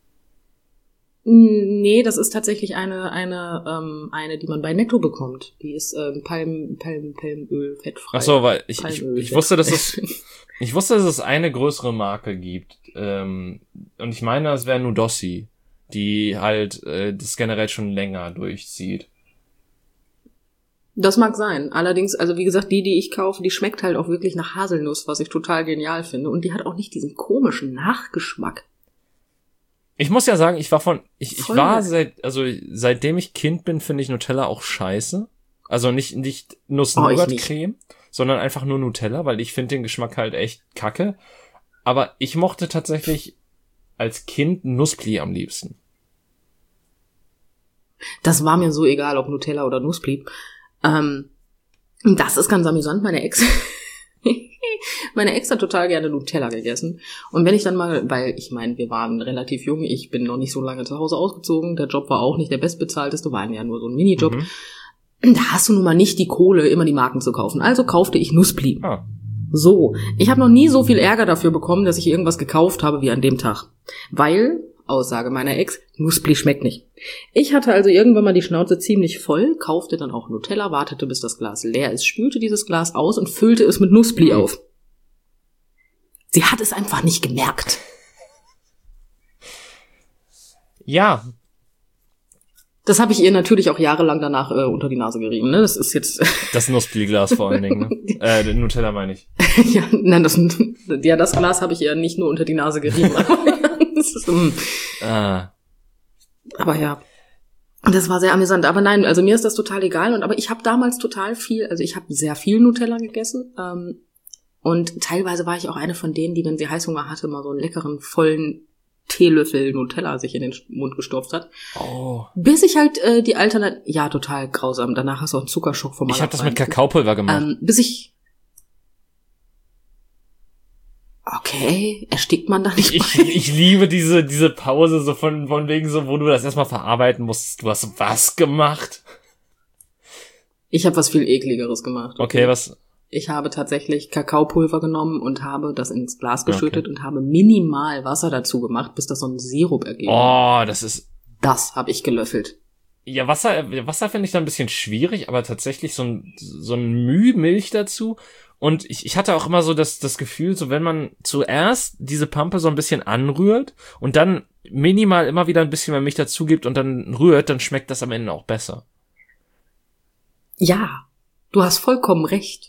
Nee, das ist tatsächlich eine eine ähm, eine, die man bei Netto bekommt. Die ist ähm, Palm Palm Palmöl fettfrei. Ach so, weil ich ich, ich wusste, dass es ich wusste, dass es eine größere Marke gibt. Ähm, und ich meine, das wäre Nudossi, die halt äh, das generell schon länger durchzieht. Das mag sein. Allerdings, also wie gesagt, die, die ich kaufe, die schmeckt halt auch wirklich nach Haselnuss, was ich total genial finde. Und die hat auch nicht diesen komischen Nachgeschmack. Ich muss ja sagen, ich war von, ich, ich war seit, also seitdem ich Kind bin, finde ich Nutella auch scheiße. Also nicht, nicht Nuss-Nougat-Creme, oh, sondern einfach nur Nutella, weil ich finde den Geschmack halt echt kacke. Aber ich mochte tatsächlich als Kind Nusspli am liebsten. Das war mir so egal, ob Nutella oder Nusspli. Ähm, das ist ganz amüsant, meine Ex. Meine Ex hat total gerne Nutella gegessen. Und wenn ich dann mal, weil ich meine, wir waren relativ jung, ich bin noch nicht so lange zu Hause ausgezogen, der Job war auch nicht der bestbezahlteste, war ja nur so ein Minijob. Mhm. Da hast du nun mal nicht die Kohle, immer die Marken zu kaufen. Also kaufte ich Nusspli. Ah. So, ich habe noch nie so viel Ärger dafür bekommen, dass ich irgendwas gekauft habe wie an dem Tag. Weil, Aussage meiner Ex, Nusspli schmeckt nicht. Ich hatte also irgendwann mal die Schnauze ziemlich voll, kaufte dann auch Nutella, wartete bis das Glas leer ist, spülte dieses Glas aus und füllte es mit Nusspli auf. Sie hat es einfach nicht gemerkt. Ja. Das habe ich ihr natürlich auch jahrelang danach äh, unter die Nase gerieben, ne? Das ist jetzt das Nusspli-Glas vor allen Dingen, ne? äh, Nutella meine ich. Ja, nein, das, ja, das Glas habe ich ihr nicht nur unter die Nase gerieben. Das ist, um, ah. Aber ja, das war sehr amüsant. Aber nein, also mir ist das total egal. Und aber ich habe damals total viel, also ich habe sehr viel Nutella gegessen. Ähm, und teilweise war ich auch eine von denen, die, wenn sie Heißhunger hatte, mal so einen leckeren, vollen Teelöffel Nutella sich in den Mund gestopft hat. Oh. Bis ich halt äh, die Alternative, ja, total grausam. Danach hast du auch einen Zuckerschock vom Ich habe das mit Kakaopulver gemacht. Ähm, bis ich Okay, erstickt man da nicht ich, ich liebe diese diese Pause so von von wegen so, wo du das erstmal verarbeiten musst. Du hast was gemacht? Ich habe was viel ekligeres gemacht. Okay, okay was? Ich habe tatsächlich Kakaopulver genommen und habe das ins Glas geschüttet okay. und habe minimal Wasser dazu gemacht, bis das so ein Sirup ergeben hat. Oh, das ist... Das habe ich gelöffelt. Ja, Wasser, Wasser finde ich da ein bisschen schwierig, aber tatsächlich so ein, so ein Müh Milch dazu. Und ich, ich hatte auch immer so das, das Gefühl, so wenn man zuerst diese Pampe so ein bisschen anrührt und dann minimal immer wieder ein bisschen mehr Milch dazu gibt und dann rührt, dann schmeckt das am Ende auch besser. Ja, du hast vollkommen recht.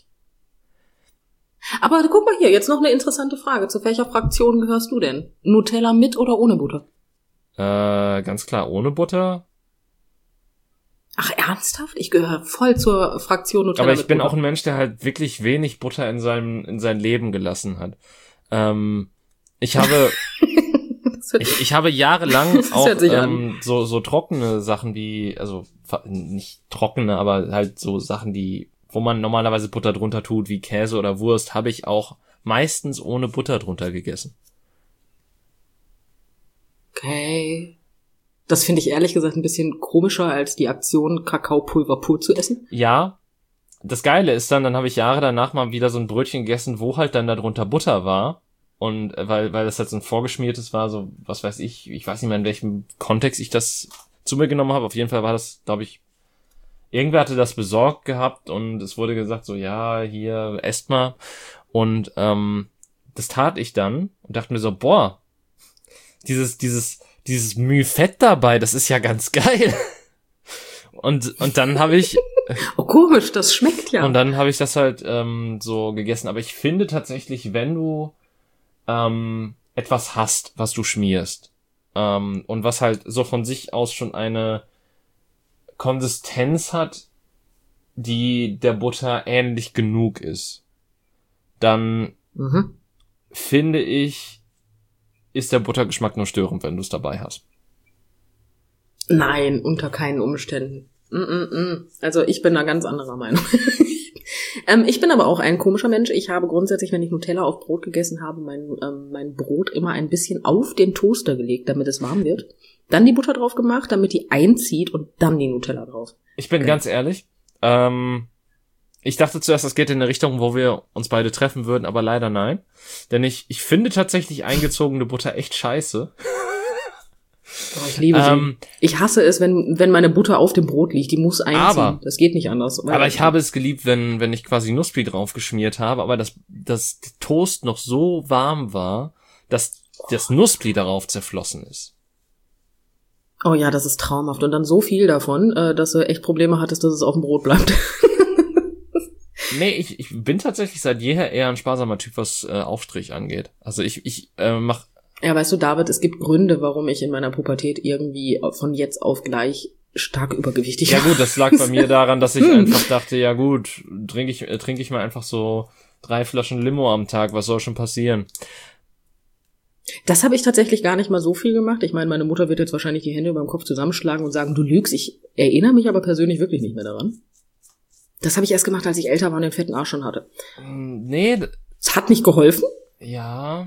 Aber guck mal hier, jetzt noch eine interessante Frage. Zu welcher Fraktion gehörst du denn? Nutella mit oder ohne Butter? Äh, ganz klar ohne Butter. Ach, ernsthaft? Ich gehöre voll zur Fraktion Nutella. Aber ich mit bin Butter. auch ein Mensch, der halt wirklich wenig Butter in seinem in sein Leben gelassen hat. Ähm, ich habe ich, ich habe jahrelang auch ähm, so so trockene Sachen wie, also nicht trockene, aber halt so Sachen, die wo man normalerweise Butter drunter tut, wie Käse oder Wurst, habe ich auch meistens ohne Butter drunter gegessen. Okay. Das finde ich ehrlich gesagt ein bisschen komischer als die Aktion, Kakaopulver pur zu essen. Ja, das Geile ist dann, dann habe ich Jahre danach mal wieder so ein Brötchen gegessen, wo halt dann darunter Butter war. Und weil weil das halt so ein vorgeschmiertes war, so was weiß ich, ich weiß nicht mehr in welchem Kontext ich das zu mir genommen habe. Auf jeden Fall war das, glaube ich, irgendwer hatte das besorgt gehabt und es wurde gesagt so, ja, hier, esst mal. Und ähm, das tat ich dann und dachte mir so, boah, dieses, dieses, dieses Müh Fett dabei, das ist ja ganz geil. Und und dann habe ich... Oh, komisch, das schmeckt ja. Und dann habe ich das halt ähm, so gegessen. Aber ich finde tatsächlich, wenn du ähm, etwas hast, was du schmierst ähm, und was halt so von sich aus schon eine Konsistenz hat, die der Butter ähnlich genug ist, dann mhm. finde ich, ist der Buttergeschmack nur störend, wenn du es dabei hast. Nein, unter keinen Umständen. Mm-mm-mm. Also ich bin da ganz anderer Meinung. ähm, ich bin aber auch ein komischer Mensch. Ich habe grundsätzlich, wenn ich Nutella auf Brot gegessen habe, mein, ähm, mein Brot immer ein bisschen auf den Toaster gelegt, damit es warm wird. Dann die Butter drauf gemacht, damit die einzieht und dann die Nutella drauf. Ich bin okay. ganz ehrlich, ähm, ich dachte zuerst, das geht in eine Richtung, wo wir uns beide treffen würden, aber leider nein. Denn ich, ich finde tatsächlich eingezogene Butter echt scheiße. Oh, ich liebe ähm, sie. Ich hasse es, wenn wenn meine Butter auf dem Brot liegt. Die muss einziehen. Aber, das geht nicht anders. Aber ich habe es geliebt, wenn wenn ich quasi Nussbli drauf geschmiert habe, aber das das Toast noch so warm war, dass das Nussbli darauf zerflossen ist. Oh ja, das ist traumhaft. Und dann so viel davon, dass du echt Probleme hattest, dass es auf dem Brot bleibt. Nee, ich, ich bin tatsächlich seit jeher eher ein sparsamer Typ, was äh, Aufstrich angeht. Also ich ich äh, mach... Ja, weißt du, David, es gibt Gründe, warum ich in meiner Pubertät irgendwie von jetzt auf gleich stark übergewichtig war. Ja gut, das lag bei mir daran, dass ich einfach dachte, ja gut, trinke ich, äh, trinke ich mal einfach so drei Flaschen Limo am Tag, was soll schon passieren? Das habe ich tatsächlich gar nicht mal so viel gemacht. Ich meine, meine Mutter wird jetzt wahrscheinlich die Hände über dem Kopf zusammenschlagen und sagen, du lügst. Ich erinnere mich aber persönlich wirklich nicht mehr daran. Das habe ich erst gemacht, als ich älter war und den fetten Arsch schon hatte. Nee. Es hat nicht geholfen. Ja.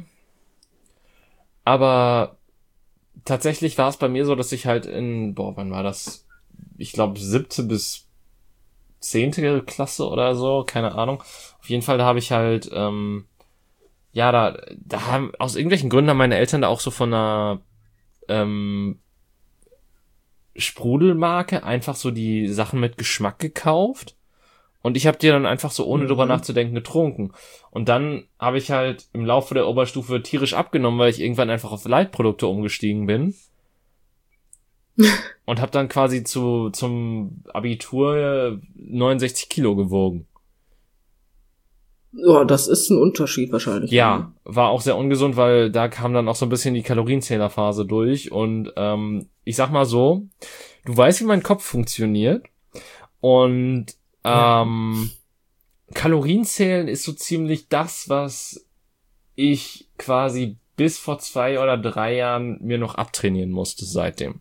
Aber tatsächlich war es bei mir so, dass ich halt in, boah, wann war das? Ich glaube, siebte bis zehnte Klasse oder so, keine Ahnung. Auf jeden Fall, da habe ich halt, ähm, ja, da, da haben, aus irgendwelchen Gründen haben meine Eltern da auch so von einer, ähm, Sprudelmarke einfach so die Sachen mit Geschmack gekauft. Und ich habe die dann einfach so, ohne mhm. drüber nachzudenken, getrunken. Und dann habe ich halt im Laufe der Oberstufe tierisch abgenommen, weil ich irgendwann einfach auf Leitprodukte umgestiegen bin. Und habe dann quasi zu zum Abitur neunundsechzig Kilo gewogen. Ja, das ist ein Unterschied wahrscheinlich. Ja, war auch sehr ungesund, weil da kam dann auch so ein bisschen die Kalorienzählerphase durch. Und ähm, ich sag mal so, du weißt, wie mein Kopf funktioniert. Und Ähm, Kalorienzählen ist so ziemlich das, was ich quasi bis vor zwei oder drei Jahren mir noch abtrainieren musste seitdem.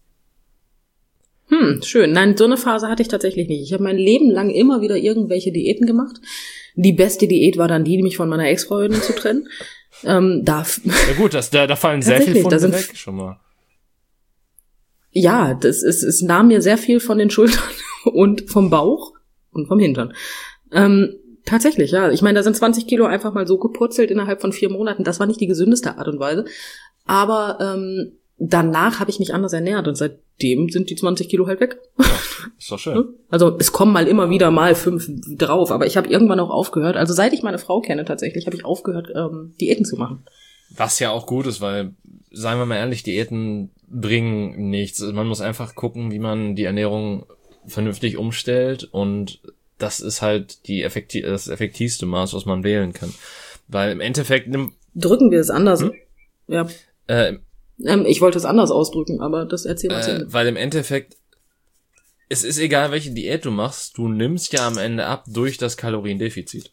Hm, schön. Nein, so eine Phase hatte ich tatsächlich nicht. Ich habe mein Leben lang immer wieder irgendwelche Diäten gemacht. Die beste Diät war dann die, mich von meiner Ex-Freundin zu trennen. ähm, da ja gut, das, da, da fallen sehr viele Funde weg schon mal. Ja, das ist, es nahm mir sehr viel von den Schultern und vom Bauch. und vom Hintern. Ähm, tatsächlich, ja. Ich meine, da sind zwanzig Kilo einfach mal so gepurzelt innerhalb von vier Monaten. Das war nicht die gesündeste Art und Weise. Aber ähm, danach habe ich mich anders ernährt und seitdem sind die zwanzig Kilo halt weg. Ja, ist doch schön. Also es kommen mal immer wieder mal fünf drauf, aber ich habe irgendwann auch aufgehört. Also seit ich meine Frau kenne tatsächlich, habe ich aufgehört, ähm, Diäten zu machen. Was ja auch gut ist, weil, seien wir mal ehrlich, Diäten bringen nichts. Man muss einfach gucken, wie man die Ernährung vernünftig umstellt und das ist halt die effektiv- das effektivste Maß, was man wählen kann. Weil im Endeffekt... Drücken wir es anders. Hm? Ja. Äh, ähm, ich wollte es anders ausdrücken, aber das erzählen wir äh, uns. Weil im Endeffekt, es ist egal, welche Diät du machst, du nimmst ja am Ende ab durch das Kaloriendefizit.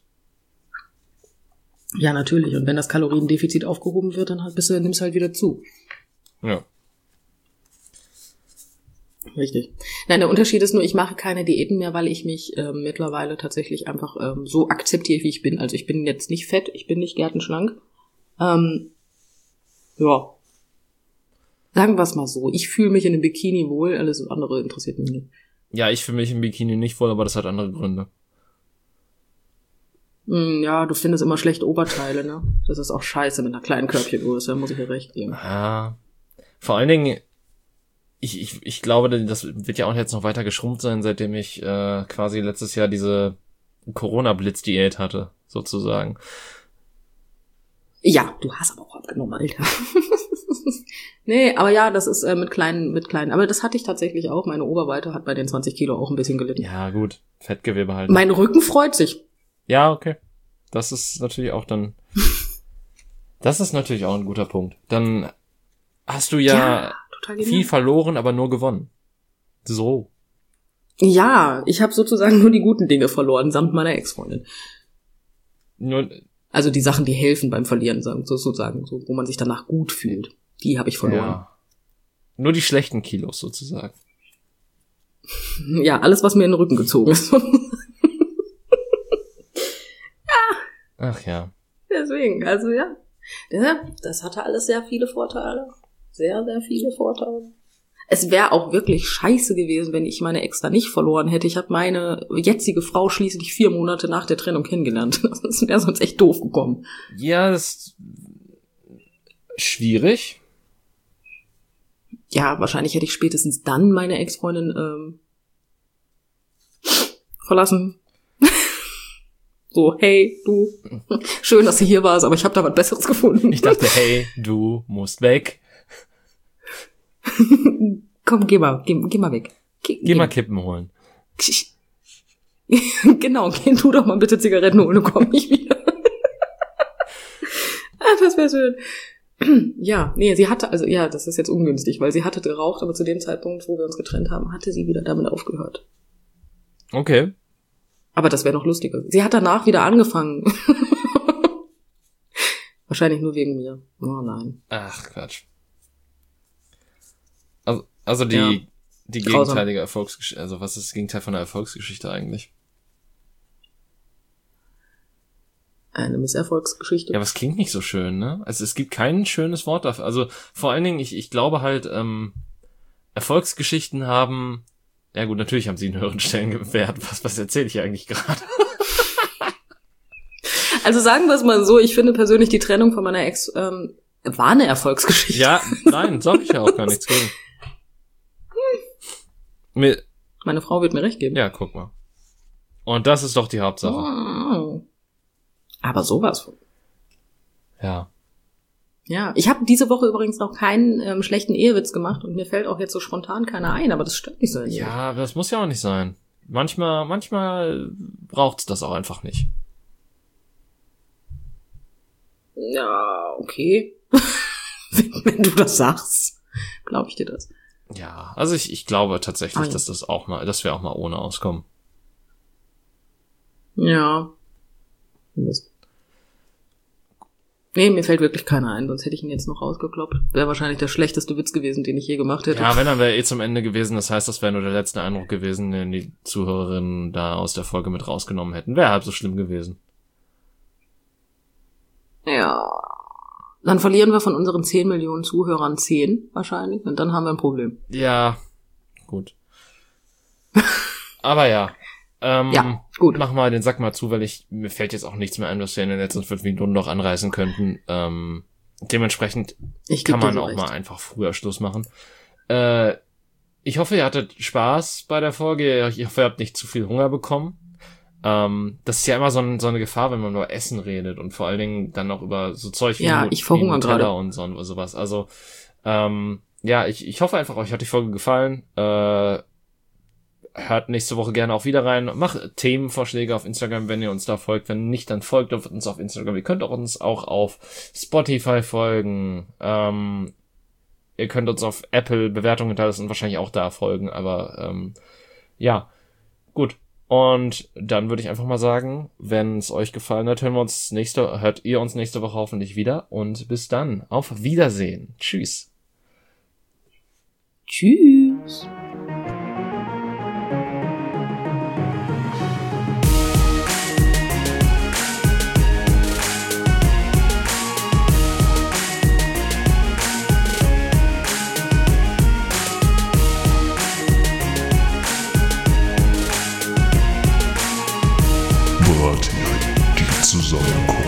Ja, natürlich. Und wenn das Kaloriendefizit aufgehoben wird, dann halt bist du, nimmst du halt wieder zu. Ja. Richtig. Nein, der Unterschied ist nur, ich mache keine Diäten mehr, weil ich mich ähm, mittlerweile tatsächlich einfach ähm, so akzeptiere, wie ich bin. Also ich bin jetzt nicht fett, ich bin nicht gärtenschlank. Ähm, ja. Sagen wir es mal so. Ich fühle mich in einem Bikini wohl, alles andere interessiert mich nicht. Ja, ich fühle mich im Bikini nicht wohl, aber das hat andere Gründe. Ja, du findest immer schlechte Oberteile, ne? Das ist auch scheiße mit einer kleinen Körbchengröße, da muss ich dir recht geben. Ja. Vor allen Dingen, ich, ich, ich glaube, das wird ja auch jetzt noch weiter geschrumpft sein, seitdem ich äh, quasi letztes Jahr diese Corona-Blitz-Diät hatte, sozusagen. Ja, du hast aber auch abgenommen, Alter. Nee, aber ja, das ist äh, mit kleinen, mit kleinen. Aber das hatte ich tatsächlich auch. Meine Oberweite hat bei den zwanzig Kilo auch ein bisschen gelitten. Ja, gut. Fettgewebe halt. Mein Rücken freut sich. Ja, okay. Das ist natürlich auch dann, das ist natürlich auch ein guter Punkt. Dann hast du ja, ja total viel verloren, aber nur gewonnen. So. Ja, ich habe sozusagen nur die guten Dinge verloren, samt meiner Ex-Freundin. Nur, also die Sachen, die helfen beim Verlieren, sozusagen, so, wo man sich danach gut fühlt. Die habe ich verloren. Ja. Nur die schlechten Kilos sozusagen. Ja, alles, was mir in den Rücken gezogen ist. Ach ja. Deswegen, also ja. Das hatte alles sehr viele Vorteile. Sehr, sehr viele Vorteile. Es wäre auch wirklich scheiße gewesen, wenn ich meine Ex da nicht verloren hätte. Ich habe meine jetzige Frau schließlich vier Monate nach der Trennung kennengelernt. Das wäre sonst echt doof gekommen. Ja, das ist schwierig. Ja, wahrscheinlich hätte ich spätestens dann meine Ex-Freundin ähm, verlassen. So, hey, du, schön, dass du hier warst, aber ich habe da was Besseres gefunden. Ich dachte, hey, du musst weg. Komm, geh mal, geh, geh mal weg. Geh, geh, geh mal Kippen holen. Genau, geh du doch mal bitte Zigaretten holen und komm nicht wieder. Ah, das wäre schön. Ja, nee, sie hatte, also ja, das ist jetzt ungünstig, weil sie hatte geraucht, aber zu dem Zeitpunkt, wo wir uns getrennt haben, hatte sie wieder damit aufgehört. Okay. Aber das wäre noch lustiger. Sie hat danach wieder angefangen. Wahrscheinlich nur wegen mir. Oh nein. Ach, Quatsch. Also, also die, ja. die gegenteilige Erfolgsgeschichte, also was ist das Gegenteil von einer Erfolgsgeschichte eigentlich? Eine Misserfolgsgeschichte. Ja, aber es klingt nicht so schön, ne? Also es gibt kein schönes Wort dafür. Also vor allen Dingen, ich, ich glaube halt, ähm, Erfolgsgeschichten haben, ja gut, natürlich haben sie einen höheren Stellenwert. Was, was erzähle ich hier eigentlich gerade? Also sagen wir es mal so, ich finde persönlich die Trennung von meiner Ex ähm, war eine Erfolgsgeschichte. Ja, nein, sag ich ja auch gar nichts gegen. Mir, Meine Frau wird mir recht geben. Ja, guck mal. Und das ist doch die Hauptsache. Oh. Aber sowas von. Ja. Ja, ich habe diese Woche übrigens noch keinen ähm, schlechten Ehewitz gemacht und mir fällt auch jetzt so spontan keiner ein, aber das stört mich so. Ja, aber das muss ja auch nicht sein. Manchmal, manchmal braucht's das auch einfach nicht. Ja, okay. Wenn du das sagst, glaube ich dir das. Ja, also ich, ich glaube tatsächlich, ah, ja. dass das auch mal, dass wir auch mal ohne auskommen. Ja. Mist. Nee, mir fällt wirklich keiner ein, sonst hätte ich ihn jetzt noch rausgekloppt. Wäre wahrscheinlich der schlechteste Witz gewesen, den ich je gemacht hätte. Ja, wenn, dann wäre eh zum Ende gewesen. Das heißt, das wäre nur der letzte Eindruck gewesen, den die Zuhörerinnen da aus der Folge mit rausgenommen hätten. Wäre halb so schlimm gewesen. Ja. Dann verlieren wir von unseren zehn Millionen Zuhörern zehn wahrscheinlich und dann haben wir ein Problem. Ja, gut. Aber ja. ähm, ja, gut. Mach mal den Sack mal zu, weil ich, mir fällt jetzt auch nichts mehr ein, was wir in den letzten fünf Minuten noch anreißen könnten. Ähm, dementsprechend ich kann man so auch recht. mal einfach früher Schluss machen. Äh, ich hoffe, ihr hattet Spaß bei der Folge. Ich hoffe, ihr habt nicht zu viel Hunger bekommen. Ähm, das ist ja immer so, ein, so eine Gefahr, wenn man über Essen redet und vor allen Dingen dann auch über so Zeug wie, ja, Mo- ich verhungere wie Nutella gerade. und so und sowas. Also, ähm, ja, ich, ich hoffe einfach, euch hat die Folge gefallen. Äh, hört nächste Woche gerne auch wieder rein. Macht Themenvorschläge auf Instagram, wenn ihr uns da folgt. Wenn nicht, dann folgt uns auf Instagram. Ihr könnt auch uns auch auf Spotify folgen. Ähm, ihr könnt uns auf Apple Bewertungen hinterlassen und wahrscheinlich auch da folgen. Aber ähm, ja, gut. Und dann würde ich einfach mal sagen, wenn es euch gefallen hat, hören wir uns nächste, hört ihr uns nächste Woche hoffentlich wieder. Und bis dann. Auf Wiedersehen. Tschüss. Tschüss. Brathering, die zusammenkommen.